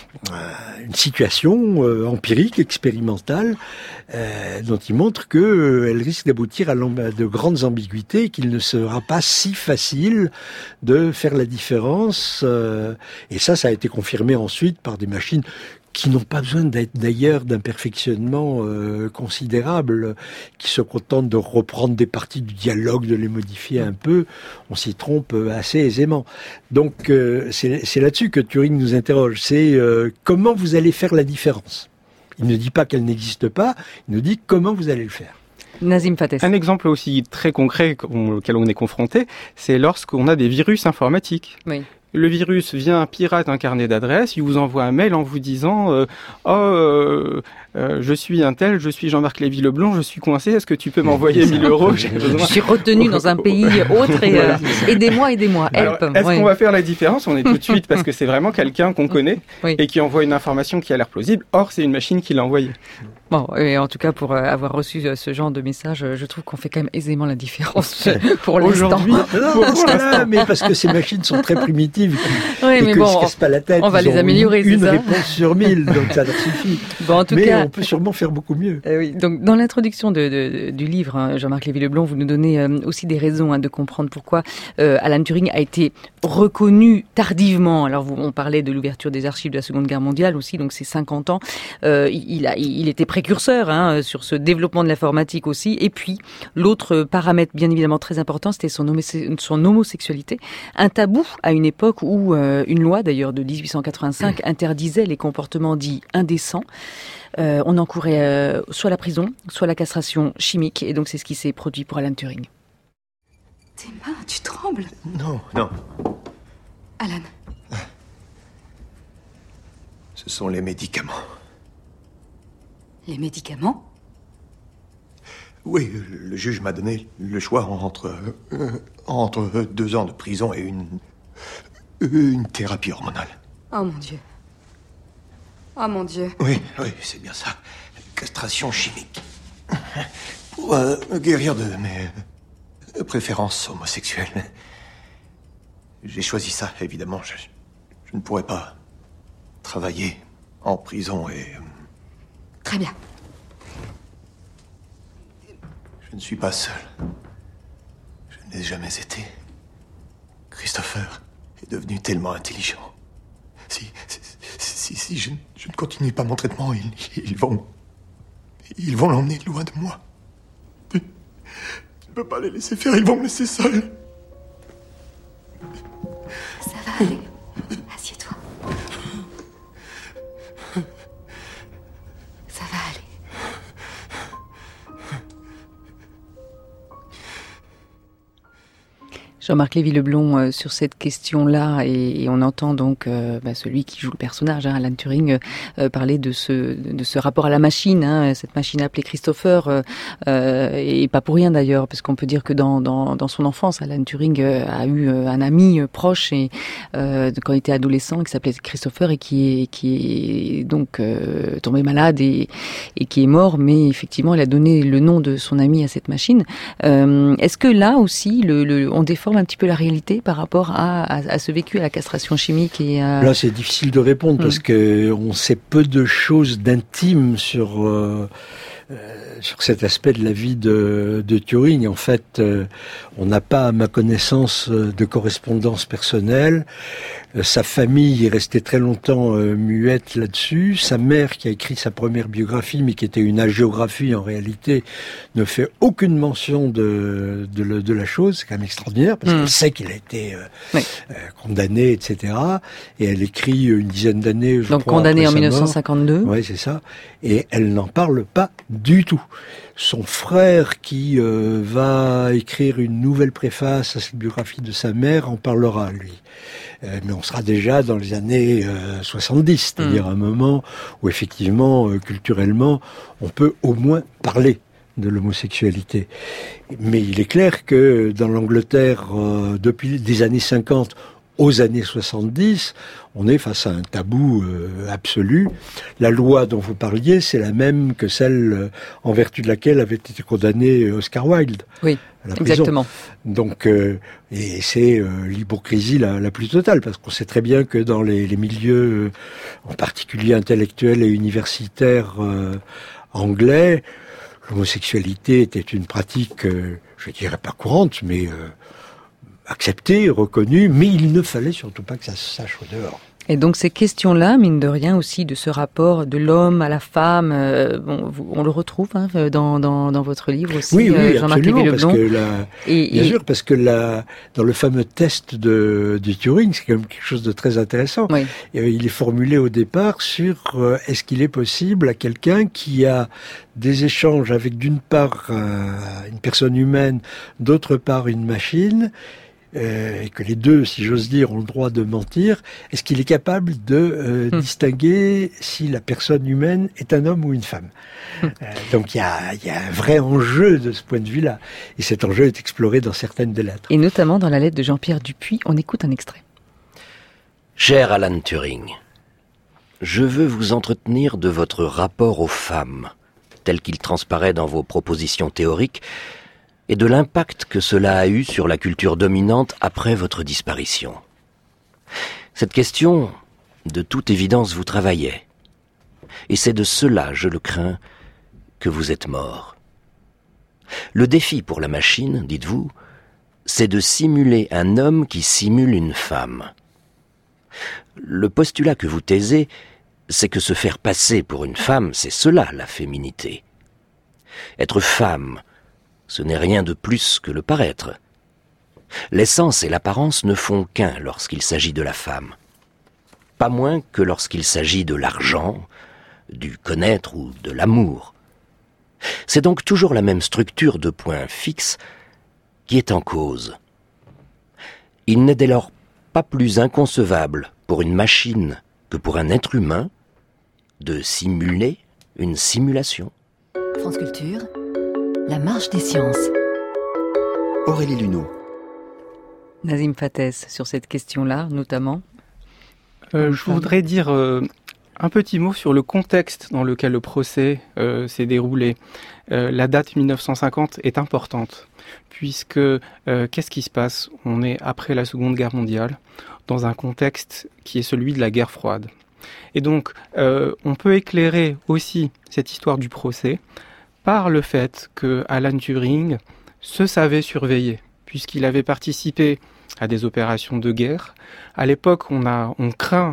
une situation euh, empirique, expérimentale, euh, dont il montre que euh, elle risque d'aboutir à de grandes ambiguïtés, et qu'il ne sera pas si facile de faire la différence. Euh, et ça, ça a été confirmé ensuite par des machines qui n'ont pas besoin d'être d'ailleurs d'un perfectionnement euh, considérable, qui se contentent de reprendre des parties du dialogue, de les modifier un peu, on s'y trompe assez aisément. Donc euh, c'est, c'est là-dessus que Turing nous interroge, c'est euh, comment vous allez faire la différence. Il ne dit pas qu'elle n'existe pas, il nous dit comment vous allez le faire. Nazim Fates. Un exemple aussi très concret auquel on est confronté, c'est lorsqu'on a des virus informatiques. Oui. Le virus vient, pirate un carnet d'adresses, il vous envoie un mail en vous disant euh, « Oh, euh, euh, je suis un tel, je suis Jean-Marc Lévy-Leblond, je suis coincé, est-ce que tu peux m'envoyer mille euros ?» Je suis retenu dans un pays autre et euh, aidez-moi, aidez-moi, help. Alors, est-ce oui. qu'on va faire la différence ? On est tout de suite parce que c'est vraiment quelqu'un qu'on connaît oui. et qui envoie une information qui a l'air plausible. Or, c'est une machine qui l'a envoyée. Bon, et en tout cas, pour euh, avoir reçu euh, ce genre de message, euh, je trouve qu'on fait quand même aisément la différence pour l'instant. Aujourd'hui, non, pour l'instant. Mais parce que ces machines sont très primitives oui, et mais qu'ils bon, se cassent pas la tête. On va Ils les améliorer, c'est une ça. Une réponse sur mille, donc ça leur suffit. Bon, en tout mais cas, on peut sûrement faire beaucoup mieux. Euh, oui, donc dans l'introduction de, de, du livre, hein, Jean-Marc Lévy-Leblond, vous nous donnez euh, aussi des raisons hein, de comprendre pourquoi euh, Alan Turing a été reconnu tardivement. Alors, vous, on parlait de l'ouverture des archives de la Seconde Guerre mondiale aussi, donc c'est cinquante ans. Euh, il, a, il était précurseur hein, sur ce développement de l'informatique aussi. Et puis, l'autre paramètre bien évidemment très important, c'était son, homose- son homosexualité. Un tabou à une époque où euh, une loi d'ailleurs de dix-huit cent quatre-vingt-cinq interdisait les comportements dits indécents. Euh, on encourait euh, soit la prison, soit la castration chimique. Et donc, c'est ce qui s'est produit pour Alan Turing. Tes mains, tu trembles. Non, non. Alan. Ce sont les médicaments. Les médicaments ? Oui, le juge m'a donné le choix entre, euh, entre deux ans de prison et une, une thérapie hormonale. Oh mon Dieu. Oh mon Dieu. Oui, oui, c'est bien ça. Castration chimique. Pour euh, guérir de mes préférences homosexuelles. J'ai choisi ça, évidemment. Je, je ne pourrais pas travailler en prison et... Très bien. Je ne suis pas seul. Je n'ai jamais été. Christopher est devenu tellement intelligent. Si, si, si, si je, je ne continue pas mon traitement, ils, ils vont... Ils vont l'emmener loin de moi. Je ne peux pas les laisser faire, ils vont me laisser seul. Ça va aller. Assieds-toi. Ça va aller. Jean-Marc Lévy-Leblond, euh, sur cette question-là, et, et on entend donc euh, bah, celui qui joue le personnage, hein, Alan Turing, euh, parler de ce, de ce rapport à la machine, hein, cette machine appelée Christopher, euh, euh, et pas pour rien d'ailleurs, parce qu'on peut dire que dans, dans, dans son enfance, Alan Turing euh, a eu euh, un ami euh, proche et euh, quand il était adolescent, qui s'appelait Christopher et qui est, qui est donc euh, tombé malade et, et qui est mort, mais effectivement, il a donné le nom de son ami à cette machine. Euh, est-ce que là aussi, le, le, on déforme un petit peu la réalité par rapport à, à, à ce vécu, à la castration chimique et à... Là, c'est difficile de répondre mmh. parce que on sait peu de choses d'intime sur euh, euh, sur cet aspect de la vie de, de Turing. En fait, euh, on n'a pas, à ma connaissance, de correspondance personnelle. Euh, sa famille est restée très longtemps euh, muette là-dessus. Sa mère, qui a écrit sa première biographie, mais qui était une hagiographie en réalité, ne fait aucune mention de de, le, de la chose. C'est quand même extraordinaire parce mmh. qu'elle sait qu'il a été euh, oui. euh, condamné, et cetera. Et elle écrit une dizaine d'années. Je Donc crois, condamné en mort. dix-neuf cent cinquante-deux. Oui, c'est ça. Et elle n'en parle pas du tout. Son frère, qui euh, va écrire une nouvelle préface à cette biographie de sa mère, en parlera, lui. Euh, mais on sera déjà dans les années euh, soixante-dix, c'est-à-dire mmh. un moment où, effectivement, euh, culturellement, on peut au moins parler de l'homosexualité. Mais il est clair que dans l'Angleterre, euh, depuis les années cinquante aux années soixante-dix, on est face à un tabou euh, absolu. La loi dont vous parliez, c'est la même que celle euh, en vertu de laquelle avait été condamné Oscar Wilde. Oui, à la prison. Exactement. Donc, euh, et c'est euh, l'hypocrisie la, la plus totale, parce qu'on sait très bien que dans les, les milieux, euh, en particulier intellectuels et universitaires euh, anglais, l'homosexualité était une pratique, euh, je dirais pas courante, mais euh, acceptée, reconnue, mais il ne fallait surtout pas que ça se sache au dehors. Et donc ces questions-là, mine de rien aussi, de ce rapport de l'homme à la femme, euh, bon, vous, on le retrouve hein, dans, dans, dans votre livre aussi, oui, oui, euh, Jean-Marc Lévy-Leblond. Parce que la, et, bien et... sûr, parce que la, dans le fameux test de, de Turing, c'est quand même quelque chose de très intéressant. Oui. Et, euh, il est formulé au départ sur euh, est-ce qu'il est possible à quelqu'un qui a des échanges avec d'une part euh, une personne humaine, d'autre part une machine, Euh, et que les deux, si j'ose dire, ont le droit de mentir, est-ce qu'il est capable de euh, mmh. distinguer si la personne humaine est un homme ou une femme mmh. euh, Donc il y a, y a un vrai enjeu de ce point de vue-là. Et cet enjeu est exploré dans certaines des lettres. Et notamment dans la lettre de Jean-Pierre Dupuis, on écoute un extrait. Cher Alan Turing, je veux vous entretenir de votre rapport aux femmes, tel qu'il transparaît dans vos propositions théoriques, et de l'impact que cela a eu sur la culture dominante après votre disparition. Cette question, de toute évidence, vous travaillait. Et c'est de cela, je le crains, que vous êtes mort. Le défi pour la machine, dites-vous, c'est de simuler un homme qui simule une femme. Le postulat que vous taisez, c'est que se faire passer pour une femme, c'est cela, la féminité. Être femme, ce n'est rien de plus que le paraître. L'essence et l'apparence ne font qu'un lorsqu'il s'agit de la femme. Pas moins que lorsqu'il s'agit de l'argent, du connaître ou de l'amour. C'est donc toujours la même structure de points fixes qui est en cause. Il n'est dès lors pas plus inconcevable pour une machine que pour un être humain de simuler une simulation. France Culture, La marche des sciences. Aurélie Luneau. Nazim Fathès, sur cette question-là, notamment. Euh, je voudrais dire euh, un petit mot sur le contexte dans lequel le procès euh, s'est déroulé. Euh, la date mille neuf cent cinquante est importante, puisque euh, qu'est-ce qui se passe ? On est après la Seconde Guerre mondiale, dans un contexte qui est celui de la guerre froide. Et donc, euh, on peut éclairer aussi cette histoire du procès par le fait que Alan Turing se savait surveillé, puisqu'il avait participé à des opérations de guerre. À l'époque, on a, on craint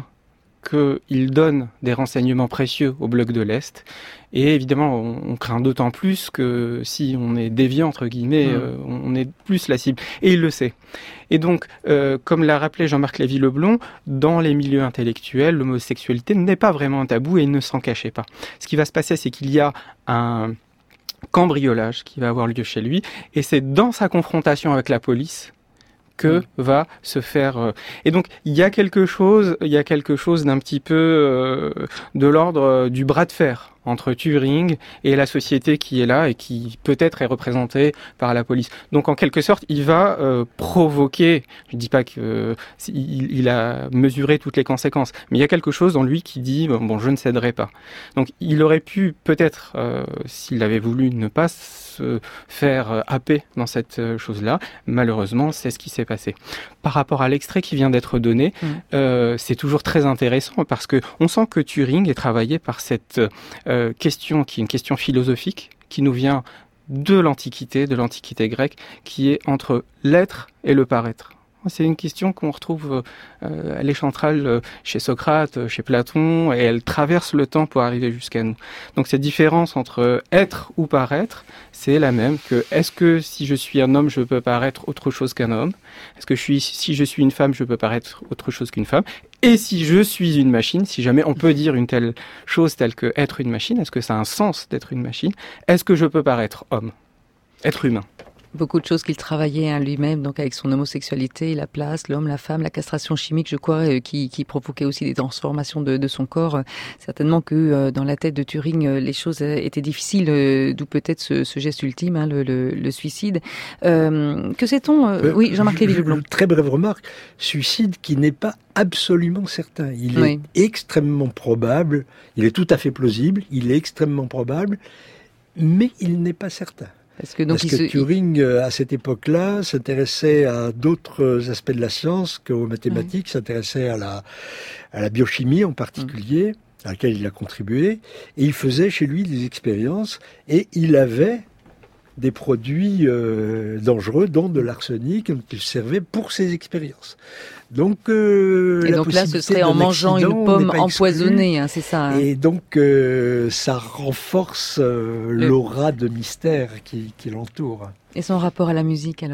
qu'il donne des renseignements précieux au bloc de l'Est. Et évidemment, on, on craint d'autant plus que si on est déviant, entre guillemets, mmh. euh, on est plus la cible. Et il le sait. Et donc, euh, comme l'a rappelé Jean-Marc Lévy-Leblond, dans les milieux intellectuels, l'homosexualité n'est pas vraiment un tabou et il ne s'en cachait pas. Ce qui va se passer, c'est qu'il y a un cambriolage qui va avoir lieu chez lui. Et c'est dans sa confrontation avec la police que mmh. va se faire... Euh... Et donc, il y a quelque chose, il y a quelque chose d'un petit peu euh, de l'ordre euh, du bras de fer entre Turing et la société qui est là et qui peut-être est représentée par la police. Donc, en quelque sorte, il va euh, provoquer, je ne dis pas qu'il euh, il a mesuré toutes les conséquences, mais il y a quelque chose dans lui qui dit, bon, je ne céderai pas. Donc, il aurait pu peut-être, euh, s'il avait voulu, ne pas se faire happer dans cette chose-là. Malheureusement, c'est ce qui s'est passé. Par rapport à l'extrait qui vient d'être donné, mmh. euh, c'est toujours très intéressant parce que on sent que Turing est travaillé par cette euh, question qui est une question philosophique qui nous vient de l'Antiquité, de l'Antiquité grecque, qui est entre l'être et le paraître. C'est une question qu'on retrouve, euh, elle est centrale chez Socrate, chez Platon, et elle traverse le temps pour arriver jusqu'à nous. Donc cette différence entre être ou paraître, c'est la même que est-ce que si je suis un homme, je peux paraître autre chose qu'un homme ? Est-ce que je suis, si je suis une femme, je peux paraître autre chose qu'une femme ? Et si je suis une machine, si jamais on peut dire une telle chose telle que être une machine, est-ce que ça a un sens d'être une machine ? Est-ce que je peux paraître homme ? Être humain ? Beaucoup de choses qu'il travaillait hein, lui-même, donc avec son homosexualité, la place, l'homme, la femme, la castration chimique, je crois, euh, qui, qui provoquait aussi des transformations de, de son corps. Euh, certainement que euh, dans la tête de Turing, euh, les choses étaient difficiles, euh, d'où peut-être ce, ce geste ultime, hein, le, le, le suicide. Euh, que sait-on euh, euh, Oui, Jean-Marc Lévy-Leblond. Très brève remarque, suicide qui n'est pas absolument certain. Il oui. est extrêmement probable, il est tout à fait plausible, il est extrêmement probable, mais il n'est pas certain. Parce que, donc, Parce que se... Turing, à cette époque-là, s'intéressait à d'autres aspects de la science qu'aux mathématiques, ouais. s'intéressait à la, à la biochimie en particulier, mmh. à laquelle il a contribué, et il faisait chez lui des expériences, et il avait des produits euh, dangereux, dont de l'arsenic, dont il servait pour ses expériences. Donc, euh, et la donc là, ce serait en mangeant une pomme empoisonnée, hein, c'est ça. Hein. Et donc, euh, ça renforce euh, Le... l'aura de mystère qui, qui l'entoure. Et son rapport à la musique, alors ?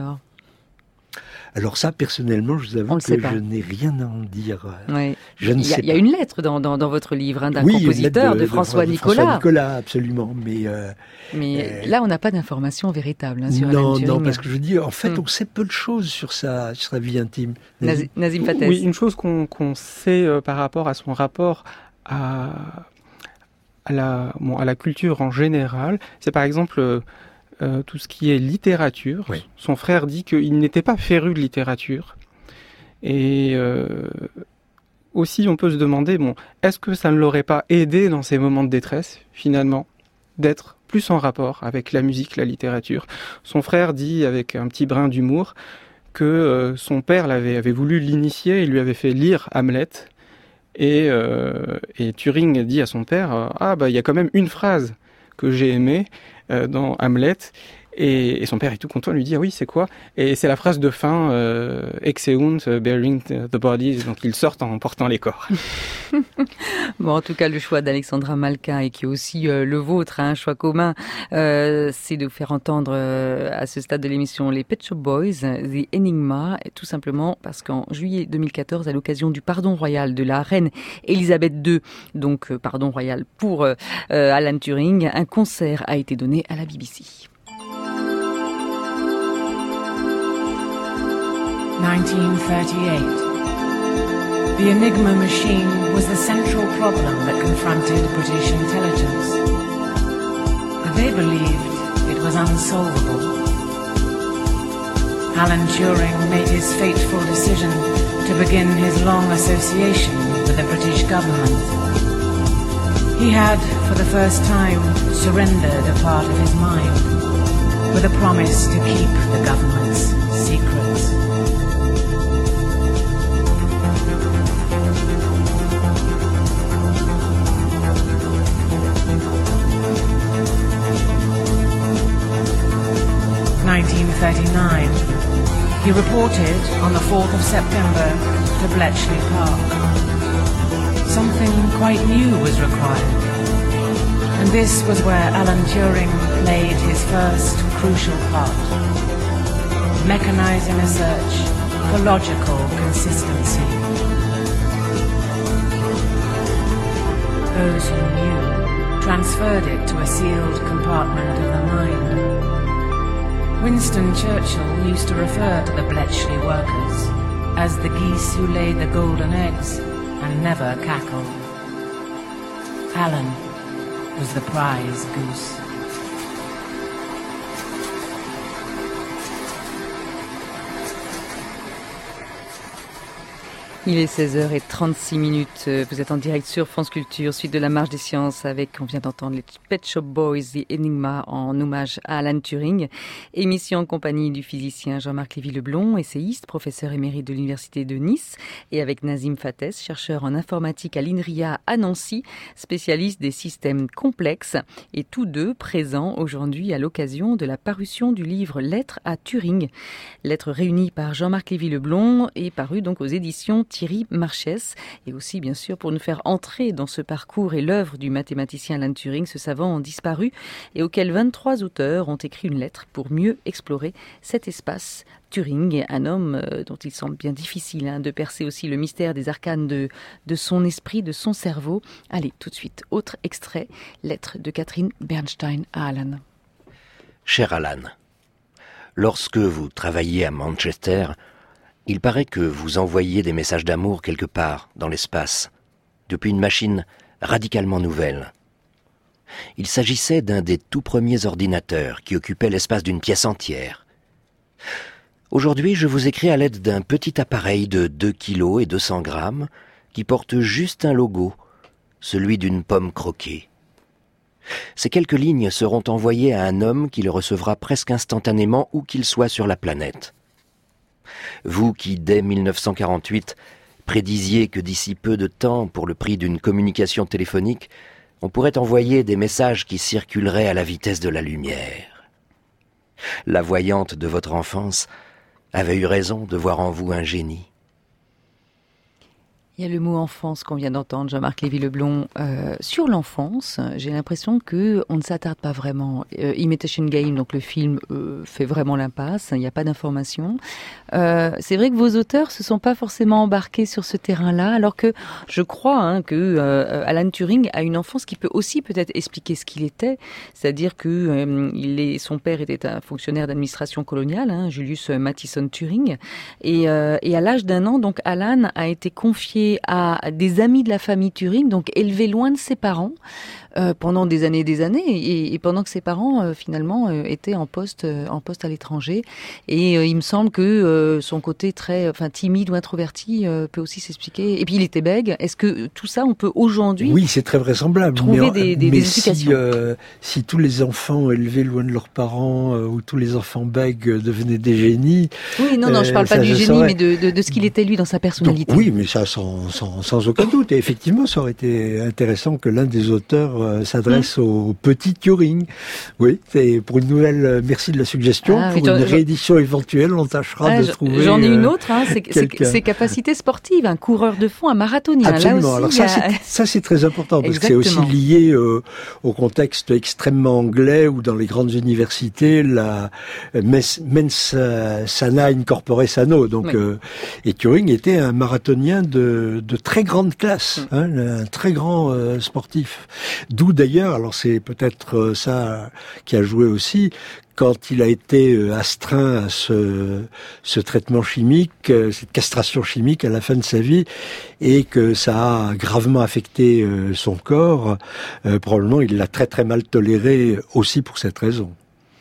Alors ça, personnellement, je vous avoue que je n'ai rien à en dire. Ouais. Je ne il y a, sais il y a pas. une lettre dans, dans, dans votre livre hein, d'un oui, compositeur, de, de, de François de, Nicolas. François Nicolas, absolument. Mais, euh, mais euh, là, on n'a pas d'informations véritables hein, sur non, Alan Turing. Non, parce que je dis, en fait, hum. on sait peu de choses sur sa, sur sa vie intime. Nazim, Nazim Fathès. Oui, une chose qu'on, qu'on sait euh, par rapport à son rapport à, à, la, bon, à la culture en général, c'est par exemple... Euh, Euh, tout ce qui est littérature. Oui. Son frère dit qu'il n'était pas féru de littérature. Et euh, aussi, on peut se demander, bon, est-ce que ça ne l'aurait pas aidé dans ses moments de détresse, finalement, d'être plus en rapport avec la musique, la littérature. Son frère dit, avec un petit brin d'humour, que euh, son père l'avait, avait voulu l'initier, il lui avait fait lire Hamlet. Et, euh, et Turing dit à son père, ah bah il y a quand même une phrase que j'ai aimée euh, dans Hamlet. Et, et son père est tout content, lui dit, ah oui, c'est quoi? Et c'est la phrase de fin, euh, Exeunt, bearing the bodies, donc ils sortent en portant les corps. Bon, en tout cas, le choix d'Alexandra Malka, et qui est aussi euh, le vôtre, un hein, choix commun, euh, c'est de faire entendre euh, à ce stade de l'émission les Pet Shop Boys, The Enigma, tout simplement parce qu'en juillet deux mille quatorze, à l'occasion du pardon royal de la reine Elisabeth deux, donc euh, pardon royal pour euh, euh, Alan Turing, un concert a été donné à la B B C. nineteen thirty-eight. The Enigma machine was the central problem that confronted British intelligence. They believed it was unsolvable. Alan Turing made his fateful decision to begin his long association with the British government. He had, for the first time, surrendered a part of his mind, with a promise to keep the government's secrets. nineteen thirty-nine. He reported on the fourth of September to Bletchley Park. Something quite new was required, and this was where Alan Turing played his first crucial part, mechanizing a search for logical consistency. Those who knew transferred it to a sealed compartment of the mind. Winston Churchill used to refer to the Bletchley workers as the geese who laid the golden eggs and never cackled. Alan was the prize goose. Il est seize heures trente-six minutes. Vous êtes en direct sur France Culture, suite de la Marche des Sciences avec, on vient d'entendre les Pet Shop Boys, The Enigma en hommage à Alan Turing. Émission en compagnie du physicien Jean-Marc Lévy-Leblond, essayiste, professeur émérite de l'Université de Nice, et avec Nazim Fates, chercheur en informatique à l'INRIA à Nancy, spécialiste des systèmes complexes, et tous deux présents aujourd'hui à l'occasion de la parution du livre Lettres à Turing. Lettres réunies par Jean-Marc Lévy-Leblond et paru donc aux éditions Thierry Marchès, et aussi bien sûr pour nous faire entrer dans ce parcours et l'œuvre du mathématicien Alan Turing, ce savant disparu, et auquel vingt-trois auteurs ont écrit une lettre pour mieux explorer cet espace. Turing, un homme dont il semble bien difficile hein, de percer aussi le mystère des arcanes de, de son esprit, de son cerveau. Allez, tout de suite, autre extrait, lettre de Catherine Bernstein à Alan. Cher Alan, lorsque vous travailliez à Manchester, il paraît que vous envoyiez des messages d'amour quelque part dans l'espace, depuis une machine radicalement nouvelle. Il s'agissait d'un des tout premiers ordinateurs qui occupait l'espace d'une pièce entière. Aujourd'hui, je vous écris à l'aide d'un petit appareil de deux kilos et deux cents grammes qui porte juste un logo, celui d'une pomme croquée. Ces quelques lignes seront envoyées à un homme qui le recevra presque instantanément où qu'il soit sur la planète. Vous qui, dès mille neuf cent quarante-huit, prédisiez que d'ici peu de temps, pour le prix d'une communication téléphonique, on pourrait envoyer des messages qui circuleraient à la vitesse de la lumière. La voyante de votre enfance avait eu raison de voir en vous un génie. Il y a le mot enfance qu'on vient d'entendre, Jean-Marc Lévy-Leblond. Euh, sur l'enfance, j'ai l'impression que on ne s'attarde pas vraiment. Euh, Imitation Game, donc le film, euh, fait vraiment l'impasse. Il n'y a pas d'informations. Euh, c'est vrai que vos auteurs se sont pas forcément embarqués sur ce terrain-là, alors que je crois hein, que euh, Alan Turing a une enfance qui peut aussi peut-être expliquer ce qu'il était. C'est-à-dire que euh, il est, son père était un fonctionnaire d'administration coloniale, hein, Julius Mathison Turing, et, euh, et à l'âge d'un an, donc Alan a été confié à des amis de la famille Turing, donc élevé loin de ses parents euh, pendant des années et des années, et, et pendant que ses parents euh, finalement euh, étaient en poste, euh, en poste à l'étranger. Et euh, il me semble que euh, son côté très, enfin timide ou introverti euh, peut aussi s'expliquer. Et puis il était bègue. Est-ce que tout ça, on peut aujourd'hui Oui, c'est très vraisemblable. Trouver mais, des, des, mais des explications. Si, euh, si tous les enfants élevés loin de leurs parents euh, ou tous les enfants bègues devenaient des génies. Oui, non, non, je parle euh, pas du génie, saurait. mais de, de, de ce qu'il était lui dans sa personnalité. Donc, oui, mais ça sans, sans, sans aucun doute. Et effectivement, ça aurait été intéressant que l'un des auteurs euh, s'adresse mmh. au petit Turing. Oui, c'est pour une nouvelle. Euh, merci de la suggestion. Ah, pour oui, une réédition éventuelle, on tâchera ah, de je, trouver. J'en ai une autre. Hein, c'est, c'est, ses capacités sportives, un coureur de fond, un marathonien. Absolument. Là aussi, Alors ça, a... c'est, ça, c'est très important parce Exactement. que c'est aussi lié euh, au contexte extrêmement anglais où dans les grandes universités, la mens, mens sana incorpore sano. Donc, oui. euh, et Turing était un marathonien de, de très grande classe, mmh. hein, un très grand euh, sportif. D'où d'ailleurs, alors c'est peut-être euh, ça qui a joué aussi, quand il a été euh, astreint à ce, ce traitement chimique, euh, cette castration chimique à la fin de sa vie, et que ça a gravement affecté euh, son corps, euh, probablement il l'a très très mal toléré aussi pour cette raison.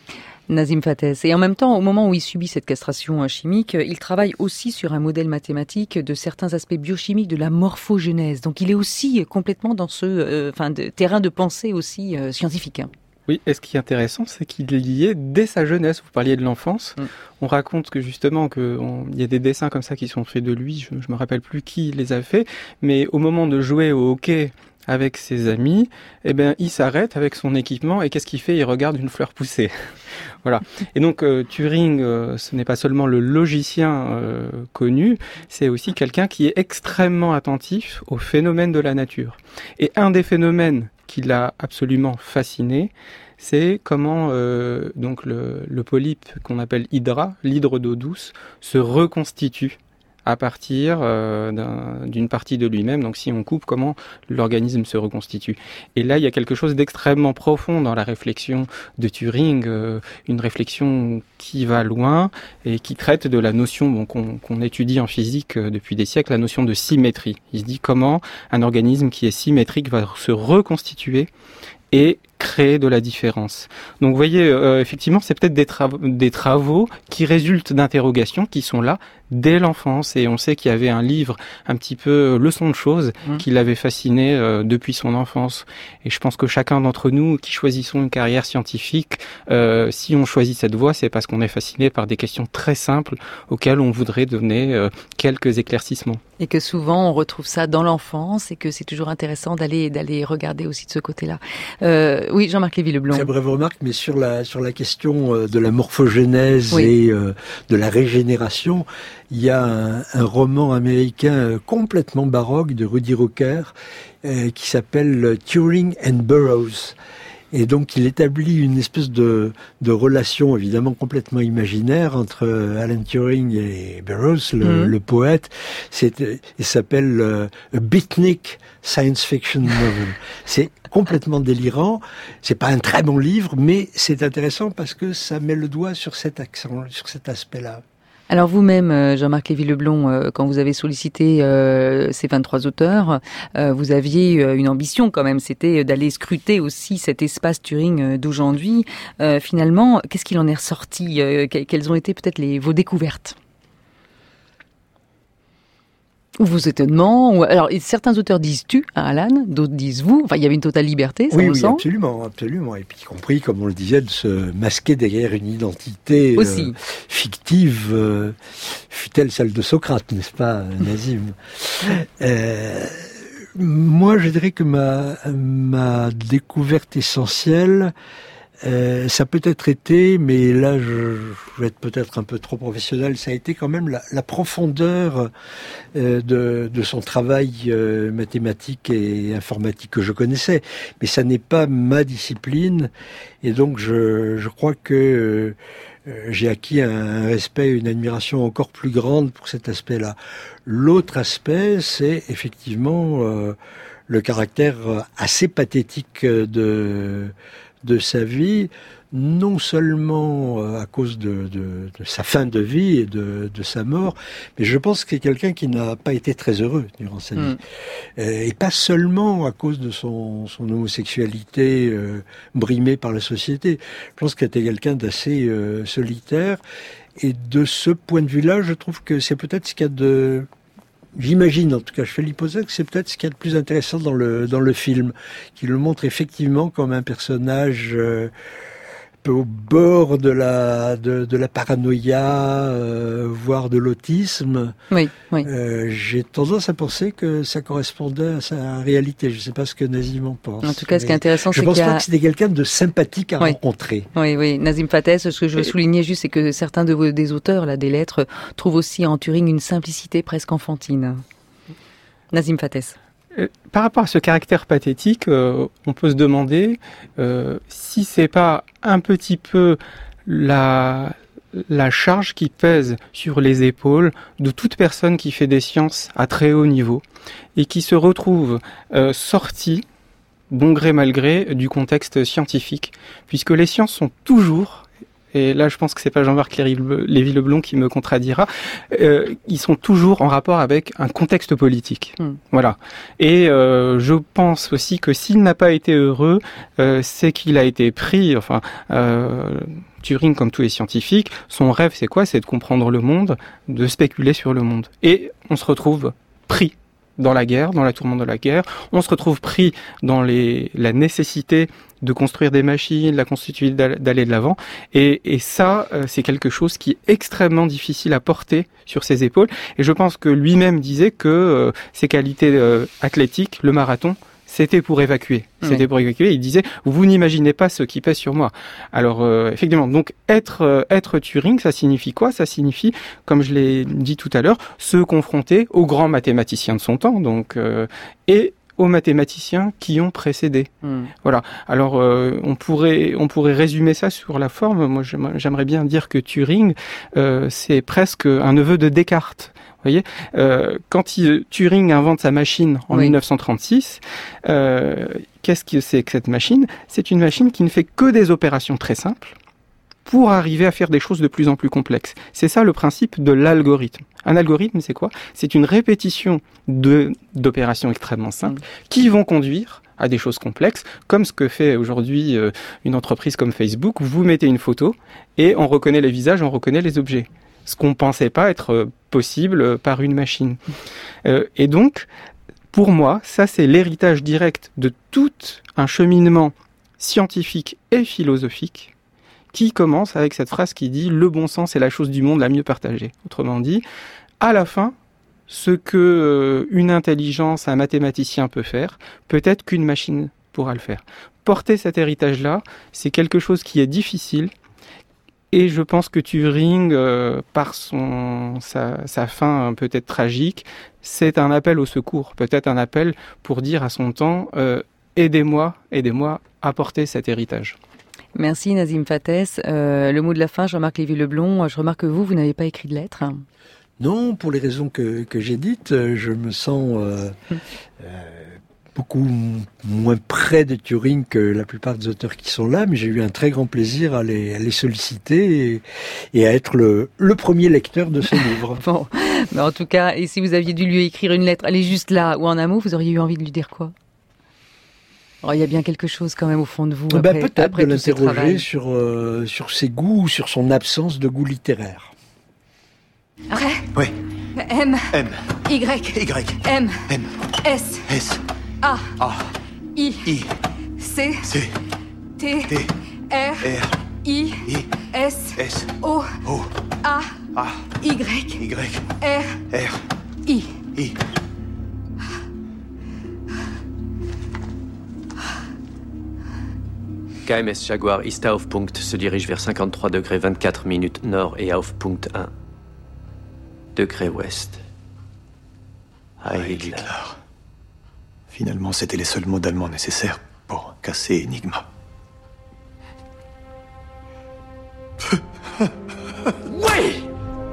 Nazim Fathès. Et en même temps, au moment où il subit cette castration chimique, il travaille aussi sur un modèle mathématique de certains aspects biochimiques de la morphogénèse. Donc il est aussi complètement dans ce euh, enfin, de, terrain de pensée aussi euh, scientifique. Oui, et ce qui est intéressant, c'est qu'il y est dès sa jeunesse. Vous parliez de l'enfance. Mm. On raconte que justement qu'il y a des dessins comme ça qui sont faits de lui. Je ne me rappelle plus qui les a faits. Mais au moment de jouer au hockey avec ses amis, eh ben, il s'arrête avec son équipement et qu'est-ce qu'il fait ? Il regarde une fleur pousser. Voilà. Et donc euh, Turing, euh, ce n'est pas seulement le logicien euh, connu, c'est aussi quelqu'un qui est extrêmement attentif aux phénomènes de la nature. Et un des phénomènes qui l'a absolument fasciné, c'est comment euh, donc le, le polype qu'on appelle hydra, l'hydre d'eau douce, se reconstitue à partir euh, d'un, d'une partie de lui-même. Donc si on coupe, comment l'organisme se reconstitue. Et là, il y a quelque chose d'extrêmement profond dans la réflexion de Turing, euh, une réflexion qui va loin et qui traite de la notion bon, qu'on, qu'on étudie en physique euh, depuis des siècles, la notion de symétrie. Il se dit comment un organisme qui est symétrique va se reconstituer et créer de la différence. Donc vous voyez, euh, effectivement, c'est peut-être des, tra- des travaux qui résultent d'interrogations qui sont là dès l'enfance. Et on sait qu'il y avait un livre un petit peu leçon de choses mmh. qui l'avait fasciné euh, depuis son enfance. Et je pense que chacun d'entre nous qui choisissons une carrière scientifique, euh, si on choisit cette voie, c'est parce qu'on est fasciné par des questions très simples auxquelles on voudrait donner euh, quelques éclaircissements. Et que souvent on retrouve ça dans l'enfance et que c'est toujours intéressant d'aller d'aller regarder aussi de ce côté-là. Euh, oui, Jean-Marc Lévy-Leblond. Très brève remarque, mais sur la sur la question de la morphogénèse oui. et euh, de la régénération, il y a un, un roman américain complètement baroque de Rudy Rocker euh, qui s'appelle Turing and Burroughs. Et donc, il établit une espèce de, de relation, évidemment, complètement imaginaire entre Alan Turing et Burroughs, le, mmh. le poète. C'est, il s'appelle euh, A Beatnik Science Fiction Novel. C'est complètement délirant. C'est pas un très bon livre, mais c'est intéressant parce que ça met le doigt sur cet accent, sur cet aspect-là. Alors vous-même, Jean-Marc Lévy-Leblond, quand vous avez sollicité euh, ces vingt-trois auteurs, euh, vous aviez une ambition quand même, c'était d'aller scruter aussi cet espace Turing d'aujourd'hui. Euh, finalement, qu'est-ce qu'il en est ressorti ? euh, Quelles ont été peut-être les, vos découvertes ? Ou vos étonnements ou... Alors, certains auteurs disent tu, hein, Alan, d'autres disent vous. Enfin, il y avait une totale liberté, ça oui, on oui, sent. absolument, absolument. Et puis, y compris, comme on le disait, de se masquer derrière une identité Aussi. Euh, fictive, euh, fut-elle celle de Socrate, n'est-ce pas, Nazim ? euh, Moi, je dirais que ma, ma découverte essentielle, Euh, ça peut être été, mais là je, je vais être peut-être un peu trop professionnel, ça a été quand même la, la profondeur euh, de, de son travail euh, mathématique et informatique que je connaissais. Mais ça n'est pas ma discipline, et donc je, je crois que euh, j'ai acquis un, un respect, une admiration encore plus grande pour cet aspect-là. L'autre aspect, c'est effectivement euh, le caractère assez pathétique de... de sa vie, non seulement à cause de, de, de sa fin de vie et de, de sa mort, mais je pense que c'est quelqu'un qui n'a pas été très heureux durant sa vie. Mmh. Et pas seulement à cause de son, son homosexualité euh, brimée par la société. Je pense qu'il était quelqu'un d'assez euh, solitaire. Et de ce point de vue-là, je trouve que c'est peut-être ce qu'il y a de... J'imagine, en tout cas, je fais l'hypothèse que c'est peut-être ce qu'il y a de plus intéressant dans le dans le film, qui le montre effectivement comme un personnage euh, un peu au bord de la de, de la paranoïa, euh, voire de l'autisme. Oui, oui. Euh, j'ai tendance à penser que ça correspondait à sa réalité. Je ne sais pas ce que Nazim en pense. En tout cas, ce qui est intéressant, c'est je pense qu'il y a... pas que c'était quelqu'un de sympathique à oui. rencontrer. Oui, oui. Nazim Fathès, ce que je veux souligner juste, c'est que certains de vos, des auteurs là des lettres trouvent aussi en Turing une simplicité presque enfantine. Nazim Fathès. Euh, par rapport à ce caractère pathétique, euh, on peut se demander euh, si c'est pas un petit peu la la charge qui pèse sur les épaules de toute personne qui fait des sciences à très haut niveau et qui se retrouve euh, sortie, bon gré mal gré, du contexte scientifique, puisque les sciences sont toujours et là je pense que c'est pas Jean-Marc Lévy-Leblond qui me contredira, euh, ils sont toujours en rapport avec un contexte politique. Mm. Voilà. Et euh, je pense aussi que s'il n'a pas été heureux, euh, c'est qu'il a été pris, enfin... Euh, Turing, comme tous les scientifiques, son rêve, c'est quoi ? C'est de comprendre le monde, de spéculer sur le monde. Et on se retrouve pris dans la guerre, dans la tourmente de la guerre. On se retrouve pris dans les, la nécessité de construire des machines, la constituer d'aller de l'avant. Et, et ça, euh, c'est quelque chose qui est extrêmement difficile à porter sur ses épaules. Et je pense que lui-même disait que euh, ses qualités euh, athlétiques, le marathon, c'était pour évacuer. C'était oui. pour évacuer. Il disait, vous n'imaginez pas ce qui pèse sur moi. Alors, euh, effectivement, donc être euh, être Turing, ça signifie quoi ? Ça signifie, comme je l'ai dit tout à l'heure, se confronter aux grands mathématiciens de son temps, donc euh, et aux mathématiciens qui ont précédé. Mm. Voilà. Alors, euh, on pourrait on pourrait résumer ça sur la forme. Moi, j'aimerais bien dire que Turing, euh, c'est presque un neveu de Descartes. Vous voyez, euh, quand il, Turing invente sa machine en oui. dix-neuf cent trente-six, euh, qu'est-ce que c'est que cette machine ? C'est une machine qui ne fait que des opérations très simples pour arriver à faire des choses de plus en plus complexes. C'est ça le principe de l'algorithme. Un algorithme, c'est quoi ? C'est une répétition de, d'opérations extrêmement simples mmh. qui vont conduire à des choses complexes, comme ce que fait aujourd'hui euh, une entreprise comme Facebook. Vous mettez une photo et on reconnaît les visages, on reconnaît les objets. Ce qu'on ne pensait pas être possible par une machine. Euh, et donc, pour moi, ça c'est l'héritage direct de tout un cheminement scientifique et philosophique qui commence avec cette phrase qui dit « Le bon sens est la chose du monde la mieux partagée ». Autrement dit, à la fin, ce que une intelligence, un mathématicien peut faire, peut-être qu'une machine pourra le faire. Porter cet héritage-là, c'est quelque chose qui est difficile. Et je pense que Turing, euh, par son sa, sa fin peut-être tragique, c'est un appel au secours, peut-être un appel pour dire à son temps euh, « aidez-moi, aidez-moi à porter cet héritage ». Merci Nazim Fathès. Euh, le mot de la fin, Jean-Marc Lévy-Leblond. Je remarque que vous, vous n'avez pas écrit de lettre. Non, pour les raisons que, que j'ai dites, je me sens... Euh, euh, beaucoup moins près de Turing que la plupart des auteurs qui sont là, mais j'ai eu un très grand plaisir à les, à les solliciter et, et à être le, le premier lecteur de ce livre. Bon, mais en tout cas, et si vous aviez dû lui écrire une lettre, elle est juste là, ou en un mot, vous auriez eu envie de lui dire quoi ? Alors, il y a bien quelque chose quand même au fond de vous. Après, ben, peut-être après de l'interroger sur, euh, sur ses goûts ou sur son absence de goût littéraire. Ray ? Oui. M. M. Y. Y. M. M. S. S. A. A. I. I. C. C. T. T. R. R. I. I. S. S. O. O. A. A. Y. Y. R. R. I. I. K M S Jaguar East Aufpunkt se dirige vers cinquante-trois degrés vingt-quatre minutes nord et Aufpunkt un degrés ouest. Heil Hitler. Finalement, c'était les seuls mots d'allemand nécessaires pour casser Enigma. Oui!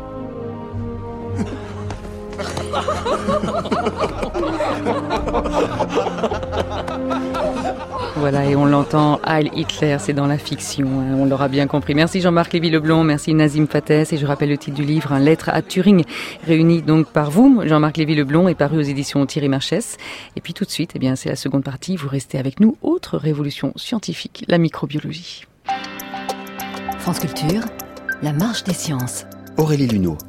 Voilà, et on l'entend, Heil Hitler, c'est dans la fiction, hein, on l'aura bien compris. Merci Jean-Marc Lévy-Leblond, merci Nazim Fathès, et je rappelle le titre du livre, un Lettre à Turing, réuni donc par vous, Jean-Marc Lévy-Leblond, et paru aux éditions Thierry Marchès. Et puis tout de suite, eh bien, c'est la seconde partie, vous restez avec nous, autre révolution scientifique, la microbiologie. France Culture, la marche des sciences. Aurélie Luneau.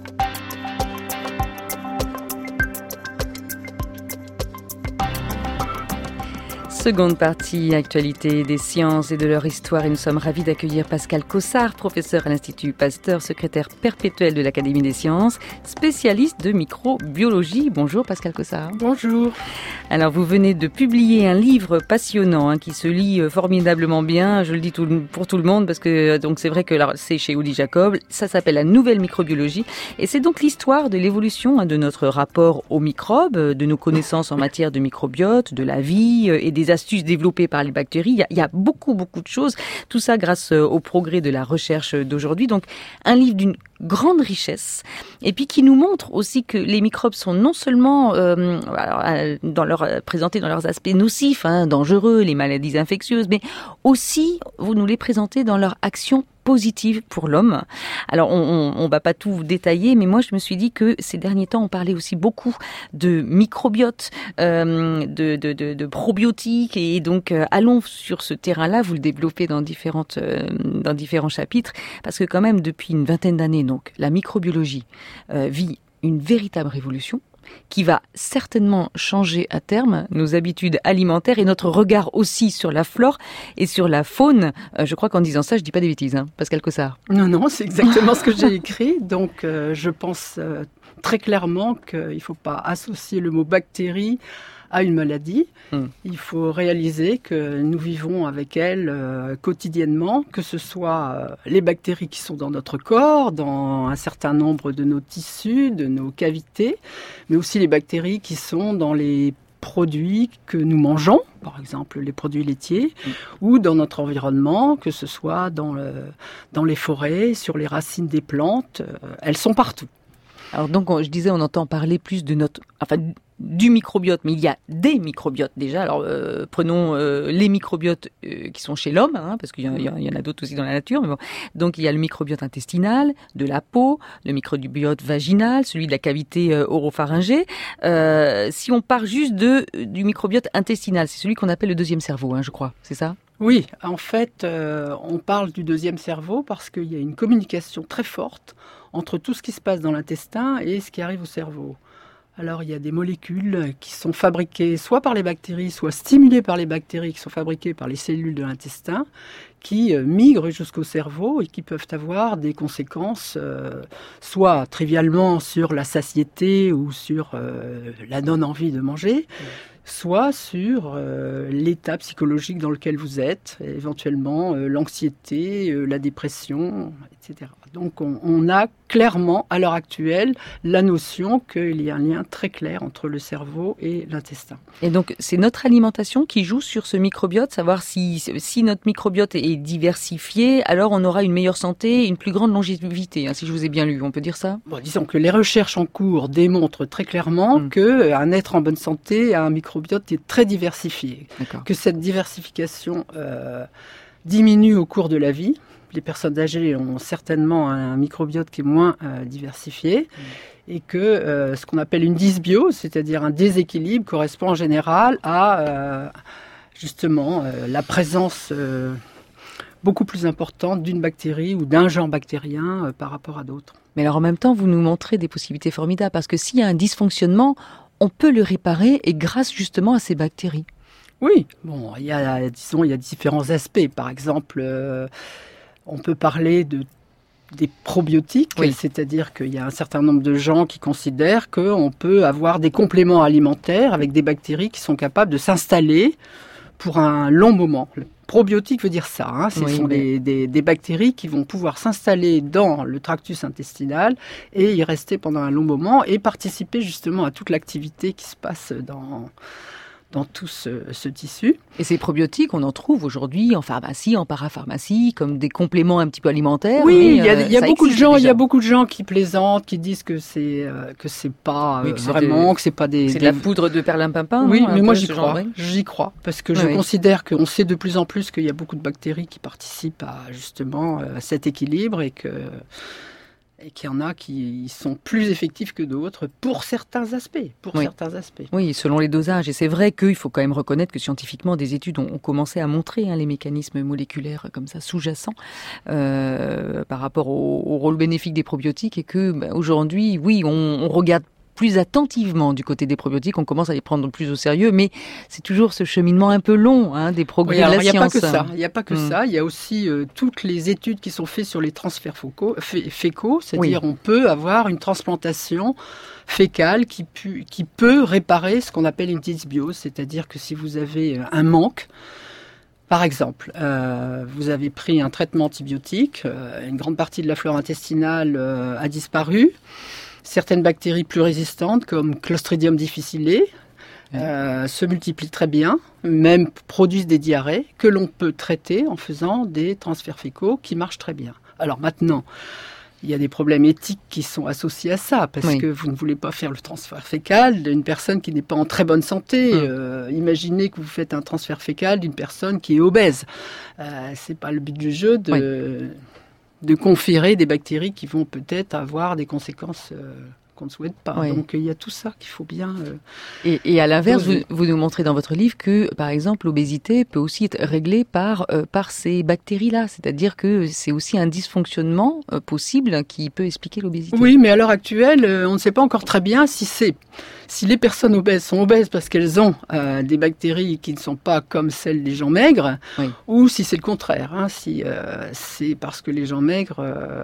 Seconde partie, actualité des sciences et de leur histoire, et nous sommes ravis d'accueillir Pascal Cossard, professeur à l'Institut Pasteur, secrétaire perpétuel de l'Académie des sciences, spécialiste de microbiologie. Bonjour Pascal Cossard. Bonjour. Alors vous venez de publier un livre passionnant hein, qui se lit formidablement bien, je le dis tout, pour tout le monde parce que donc c'est vrai que là, c'est chez Odile Jacob, ça s'appelle La Nouvelle Microbiologie et c'est donc l'histoire de l'évolution hein, de notre rapport aux microbes, de nos connaissances en matière de microbiote, de la vie et des astuces développées par les bactéries. Il y a, il y a beaucoup, beaucoup de choses. Tout ça grâce au progrès de la recherche d'aujourd'hui. Donc, un livre d'une grande richesse et puis qui nous montre aussi que les microbes sont non seulement euh, alors, dans leur, présentés dans leurs aspects nocifs, hein, dangereux, les maladies infectieuses, mais aussi, vous nous les présentez dans leur action positive pour l'homme. Alors, on, on, on va pas tout détailler, mais moi, je me suis dit que ces derniers temps, on parlait aussi beaucoup de microbiote, euh, de, de, de, de probiotiques, et donc euh, allons sur ce terrain-là. Vous le développez dans différentes, euh, dans différents chapitres, parce que quand même, depuis une vingtaine d'années, donc, la microbiologie euh, vit une véritable révolution qui va certainement changer à terme nos habitudes alimentaires et notre regard aussi sur la flore et sur la faune. Euh, je crois qu'en disant ça, je dis pas des bêtises, hein, Pascal Cossard. Non, non, c'est exactement ce que j'ai écrit. Donc, euh, je pense euh, très clairement qu'il ne faut pas associer le mot bactérie à une maladie. Mmh. Il faut réaliser que nous vivons avec elle euh, quotidiennement, que ce soit euh, les bactéries qui sont dans notre corps, dans un certain nombre de nos tissus, de nos cavités, mais aussi les bactéries qui sont dans les produits que nous mangeons, par exemple les produits laitiers, mmh. ou dans notre environnement, que ce soit dans, le, dans les forêts, sur les racines des plantes, euh, elles sont partout. Alors donc, je disais, on entend parler plus de notre, enfin, du microbiote, mais il y a des microbiotes déjà. Alors euh, prenons euh, les microbiotes euh, qui sont chez l'homme, hein, parce qu'il y, y, y en a d'autres aussi dans la nature. Mais bon. Donc il y a le microbiote intestinal, de la peau, le microbiote vaginal, celui de la cavité euh, oropharyngée. Euh, si on part juste de du microbiote intestinal, c'est celui qu'on appelle le deuxième cerveau, hein, je crois. C'est ça ? Oui, en fait, euh, on parle du deuxième cerveau parce qu'il y a une communication très forte entre tout ce qui se passe dans l'intestin et ce qui arrive au cerveau. Alors, il y a des molécules qui sont fabriquées soit par les bactéries, soit stimulées par les bactéries, qui sont fabriquées par les cellules de l'intestin, qui euh, migrent jusqu'au cerveau et qui peuvent avoir des conséquences, euh, soit trivialement sur la satiété ou sur euh, la non-envie de manger, soit sur euh, l'état psychologique dans lequel vous êtes, éventuellement euh, l'anxiété, euh, la dépression, et cetera. Donc on, on a clairement, à l'heure actuelle, la notion qu'il y a un lien très clair entre le cerveau et l'intestin. Et donc c'est notre alimentation qui joue sur ce microbiote, savoir si, si notre microbiote est diversifié, alors on aura une meilleure santé, une plus grande longévité, hein, si je vous ai bien lu, on peut dire ça ? Bon, disons que les recherches en cours démontrent très clairement mmh. qu'un être en bonne santé a un microbiote qui est très diversifié, D'accord. que cette diversification euh, diminue au cours de la vie. Les personnes âgées ont certainement un microbiote qui est moins euh, diversifié mmh. et que euh, ce qu'on appelle une dysbiose, c'est-à-dire un déséquilibre, correspond en général à euh, justement euh, la présence euh, beaucoup plus importante d'une bactérie ou d'un genre bactérien euh, par rapport à d'autres. Mais alors en même temps, vous nous montrez des possibilités formidables parce que s'il y a un dysfonctionnement, on peut le réparer et grâce justement à ces bactéries. Oui, bon, il y a, disons, il y a différents aspects. Par exemple, euh, on peut parler de, des probiotiques, oui. c'est-à-dire qu'il y a un certain nombre de gens qui considèrent qu'on peut avoir des compléments alimentaires avec des bactéries qui sont capables de s'installer pour un long moment. Le probiotique veut dire ça, hein, ce oui, sont mais... des, des, des bactéries qui vont pouvoir s'installer dans le tractus intestinal et y rester pendant un long moment et participer justement à toute l'activité qui se passe dans... dans tout ce, ce tissu. Et ces probiotiques, on en trouve aujourd'hui en pharmacie, en parapharmacie, comme des compléments un petit peu alimentaires. Oui, il y a, euh, y a beaucoup de gens, il y a beaucoup de gens qui plaisantent, qui disent que c'est euh, que c'est pas euh, oui, que vraiment, de, que c'est pas des. C'est des... de la poudre de perlimpinpin. Oui, non, mais moi j'y crois. J'y crois parce que oui, je oui. considère qu'on sait de plus en plus qu'il y a beaucoup de bactéries qui participent à justement à cet équilibre et que. Et qu'il y en a qui sont plus effectifs que d'autres pour certains aspects. Pour oui. certains aspects. Oui, selon les dosages. Et c'est vrai qu'il faut quand même reconnaître que scientifiquement, des études ont, ont commencé à montrer hein, les mécanismes moléculaires comme ça sous-jacents euh, par rapport au, au rôle bénéfique des probiotiques et que bah, aujourd'hui, oui, on, on regarde plus attentivement du côté des probiotiques, on commence à les prendre plus au sérieux, mais c'est toujours ce cheminement un peu long hein, des progrès oui, alors, de la y a science. Pas que ça. Il n'y a pas que mmh. ça, il y a aussi euh, toutes les études qui sont faites sur les transferts fécaux, fé- fécaux c'est-à-dire oui. on peut avoir une transplantation fécale qui, pu, qui peut réparer ce qu'on appelle une dysbiose, c'est-à-dire que si vous avez un manque, par exemple, euh, vous avez pris un traitement antibiotique, euh, une grande partie de la flore intestinale euh, a disparu, certaines bactéries plus résistantes, comme Clostridium difficile, euh, se multiplient très bien, même produisent des diarrhées que l'on peut traiter en faisant des transferts fécaux qui marchent très bien. Alors maintenant, il y a des problèmes éthiques qui sont associés à ça, parce oui. que vous ne voulez pas faire le transfert fécal d'une personne qui n'est pas en très bonne santé. Mmh. Euh, imaginez que vous faites un transfert fécal d'une personne qui est obèse. Euh, c'est pas le but du jeu de... Oui. de conférer des bactéries qui vont peut-être avoir des conséquences euh, qu'on ne souhaite pas. Oui. Donc il y a tout ça qu'il faut bien... Euh, et, et à l'inverse, vous, vous nous montrez dans votre livre que, par exemple, l'obésité peut aussi être réglée par, euh, par ces bactéries-là. C'est-à-dire que c'est aussi un dysfonctionnement euh, possible qui peut expliquer l'obésité. Oui, mais à l'heure actuelle, euh, on ne sait pas encore très bien si c'est... Si les personnes obèses sont obèses parce qu'elles ont euh, des bactéries qui ne sont pas comme celles des gens maigres, oui. ou si c'est le contraire, hein, si euh, c'est parce que les gens maigres euh,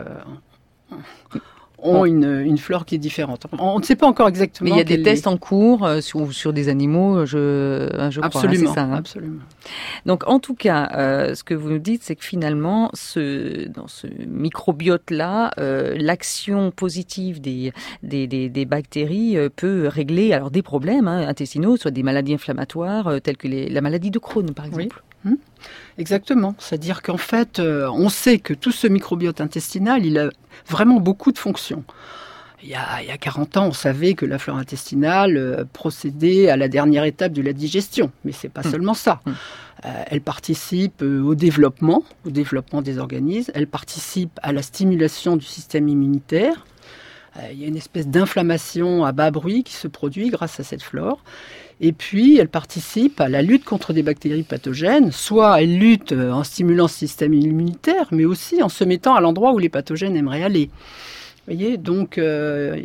ont bon. une, une flore qui est différente. On ne sait pas encore exactement. Mais il y a des tests est... en cours euh, sur, sur des animaux, je, je crois. Absolument, hein, c'est ça, hein. absolument. Donc, en tout cas, euh, ce que vous nous dites, c'est que finalement, ce, dans ce microbiote-là, euh, l'action positive des, des, des, des bactéries euh, peut régler alors des problèmes hein, intestinaux, soit des maladies inflammatoires, euh, telles que les, la maladie de Crohn, par exemple. Oui. Mmh. Exactement. C'est-à-dire qu'en fait, euh, on sait que tout ce microbiote intestinal, il a vraiment beaucoup de fonctions. Il y, a, il y a quarante ans, on savait que la flore intestinale euh, procédait à la dernière étape de la digestion. Mais ce n'est pas mmh. seulement ça. Mmh. Euh, elle participe euh, au développement, au développement des organismes. Elle participe à la stimulation du système immunitaire. Euh, il y a une espèce d'inflammation à bas bruit qui se produit grâce à cette flore. Et puis, elle participe à la lutte contre des bactéries pathogènes. Soit elle lutte en stimulant ce système immunitaire, mais aussi en se mettant à l'endroit où les pathogènes aimeraient aller. Vous voyez, donc, euh,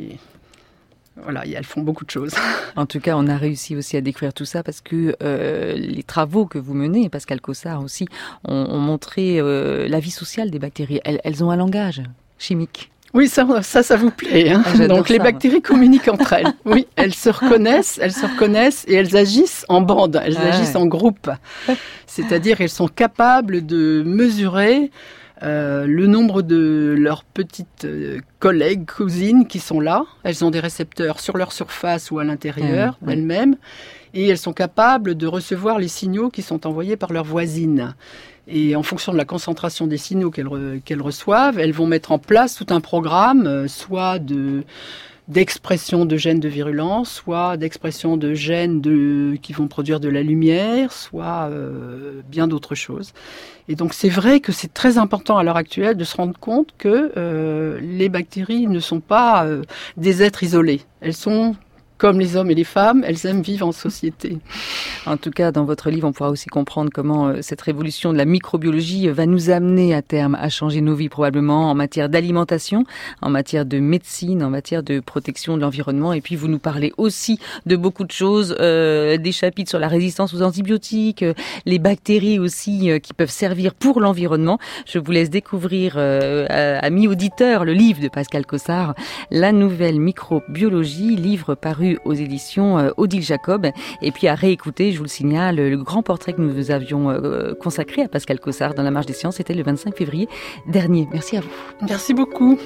voilà, elles font beaucoup de choses. En tout cas, on a réussi aussi à découvrir tout ça parce que euh, les travaux que vous menez, Pascal Cossard aussi, ont, ont montré euh, la vie sociale des bactéries. Elles, elles ont un langage chimique. Oui, ça, ça, ça vous plaît. Hein. Ah, donc, ça, les bactéries communiquent entre elles. Oui, elles se reconnaissent, elles se reconnaissent et elles agissent en bande, elles ah, agissent ouais. en groupe. C'est-à-dire, elles sont capables de mesurer Euh, le nombre de leurs petites euh, collègues, cousines qui sont là. Elles ont des récepteurs sur leur surface ou à l'intérieur mmh, d'elles-mêmes. Et elles sont capables de recevoir les signaux qui sont envoyés par leurs voisines. Et en fonction de la concentration des signaux qu'elles, re, qu'elles reçoivent, elles vont mettre en place tout un programme, euh, soit de... d'expression de gènes de virulence, soit d'expression de gènes de, qui vont produire de la lumière, soit euh, bien d'autres choses. Et donc c'est vrai que c'est très important à l'heure actuelle de se rendre compte que euh, les bactéries ne sont pas euh, des êtres isolés. Elles sont comme les hommes et les femmes, elles aiment vivre en société. En tout cas, dans votre livre, on pourra aussi comprendre comment euh, cette révolution de la microbiologie va nous amener à terme à changer nos vies, probablement en matière d'alimentation, en matière de médecine, en matière de protection de l'environnement. Et puis, vous nous parlez aussi de beaucoup de choses, euh, des chapitres sur la résistance aux antibiotiques, euh, les bactéries aussi euh, qui peuvent servir pour l'environnement. Je vous laisse découvrir, euh, amis auditeurs, le livre de Pascal Cossard, La nouvelle microbiologie, livre paru aux éditions euh, Odile Jacob. Et puis à réécouter, je vous le signale, le grand portrait que nous avions euh, consacré à Pascal Cossard dans La Marche des Sciences, c'était le vingt-cinq février dernier. Merci à vous. Merci beaucoup.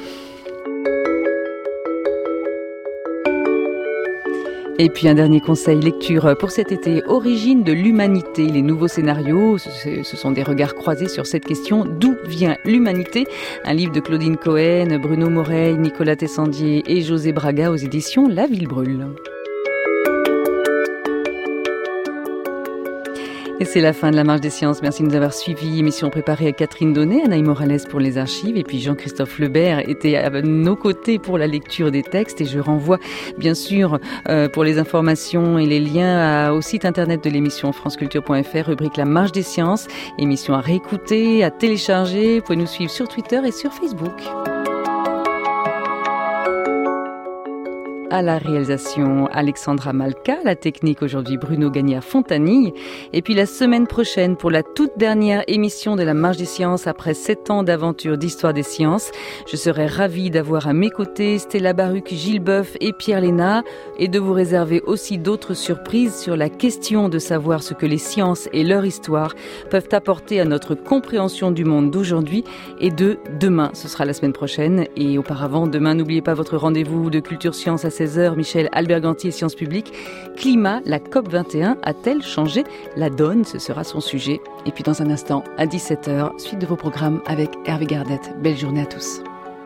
Et puis un dernier conseil lecture pour cet été, Origine de l'humanité, les nouveaux scénarios, ce, ce sont des regards croisés sur cette question, d'où vient l'humanité? Un livre de Claudine Cohen, Bruno Moreil, Nicolas Tessandier et José Braga aux éditions La Ville Brûle. Et c'est la fin de la Marche des Sciences. Merci de nous avoir suivis. Émission préparée à Catherine Donnet, Anaïs Morales pour les archives. Et puis Jean-Christophe Lebert était à nos côtés pour la lecture des textes. Et je renvoie, bien sûr, euh, pour les informations et les liens à, au site internet de l'émission franceculture point f r, rubrique La Marche des Sciences. Émission à réécouter, à télécharger. Vous pouvez nous suivre sur Twitter et sur Facebook. À la réalisation, Alexandra Malka, la technique aujourd'hui Bruno Gagnard-Fontanille. Et puis la semaine prochaine, pour la toute dernière émission de la Marche des Sciences, après sept ans d'aventure d'histoire des sciences, je serai ravie d'avoir à mes côtés Stella Baruch, Gilles Boeuf et Pierre Lénard, et de vous réserver aussi d'autres surprises sur la question de savoir ce que les sciences et leur histoire peuvent apporter à notre compréhension du monde d'aujourd'hui et de demain. Ce sera la semaine prochaine. Et auparavant, demain, n'oubliez pas votre rendez-vous de Culture Science à seize heures, Michel Alberganti et Sciences Publiques. Climat, la COP vingt et un a-t-elle changé la donne? Ce sera son sujet. Et puis dans un instant, à dix-sept heures, suite de vos programmes avec Hervé Gardette. Belle journée à tous.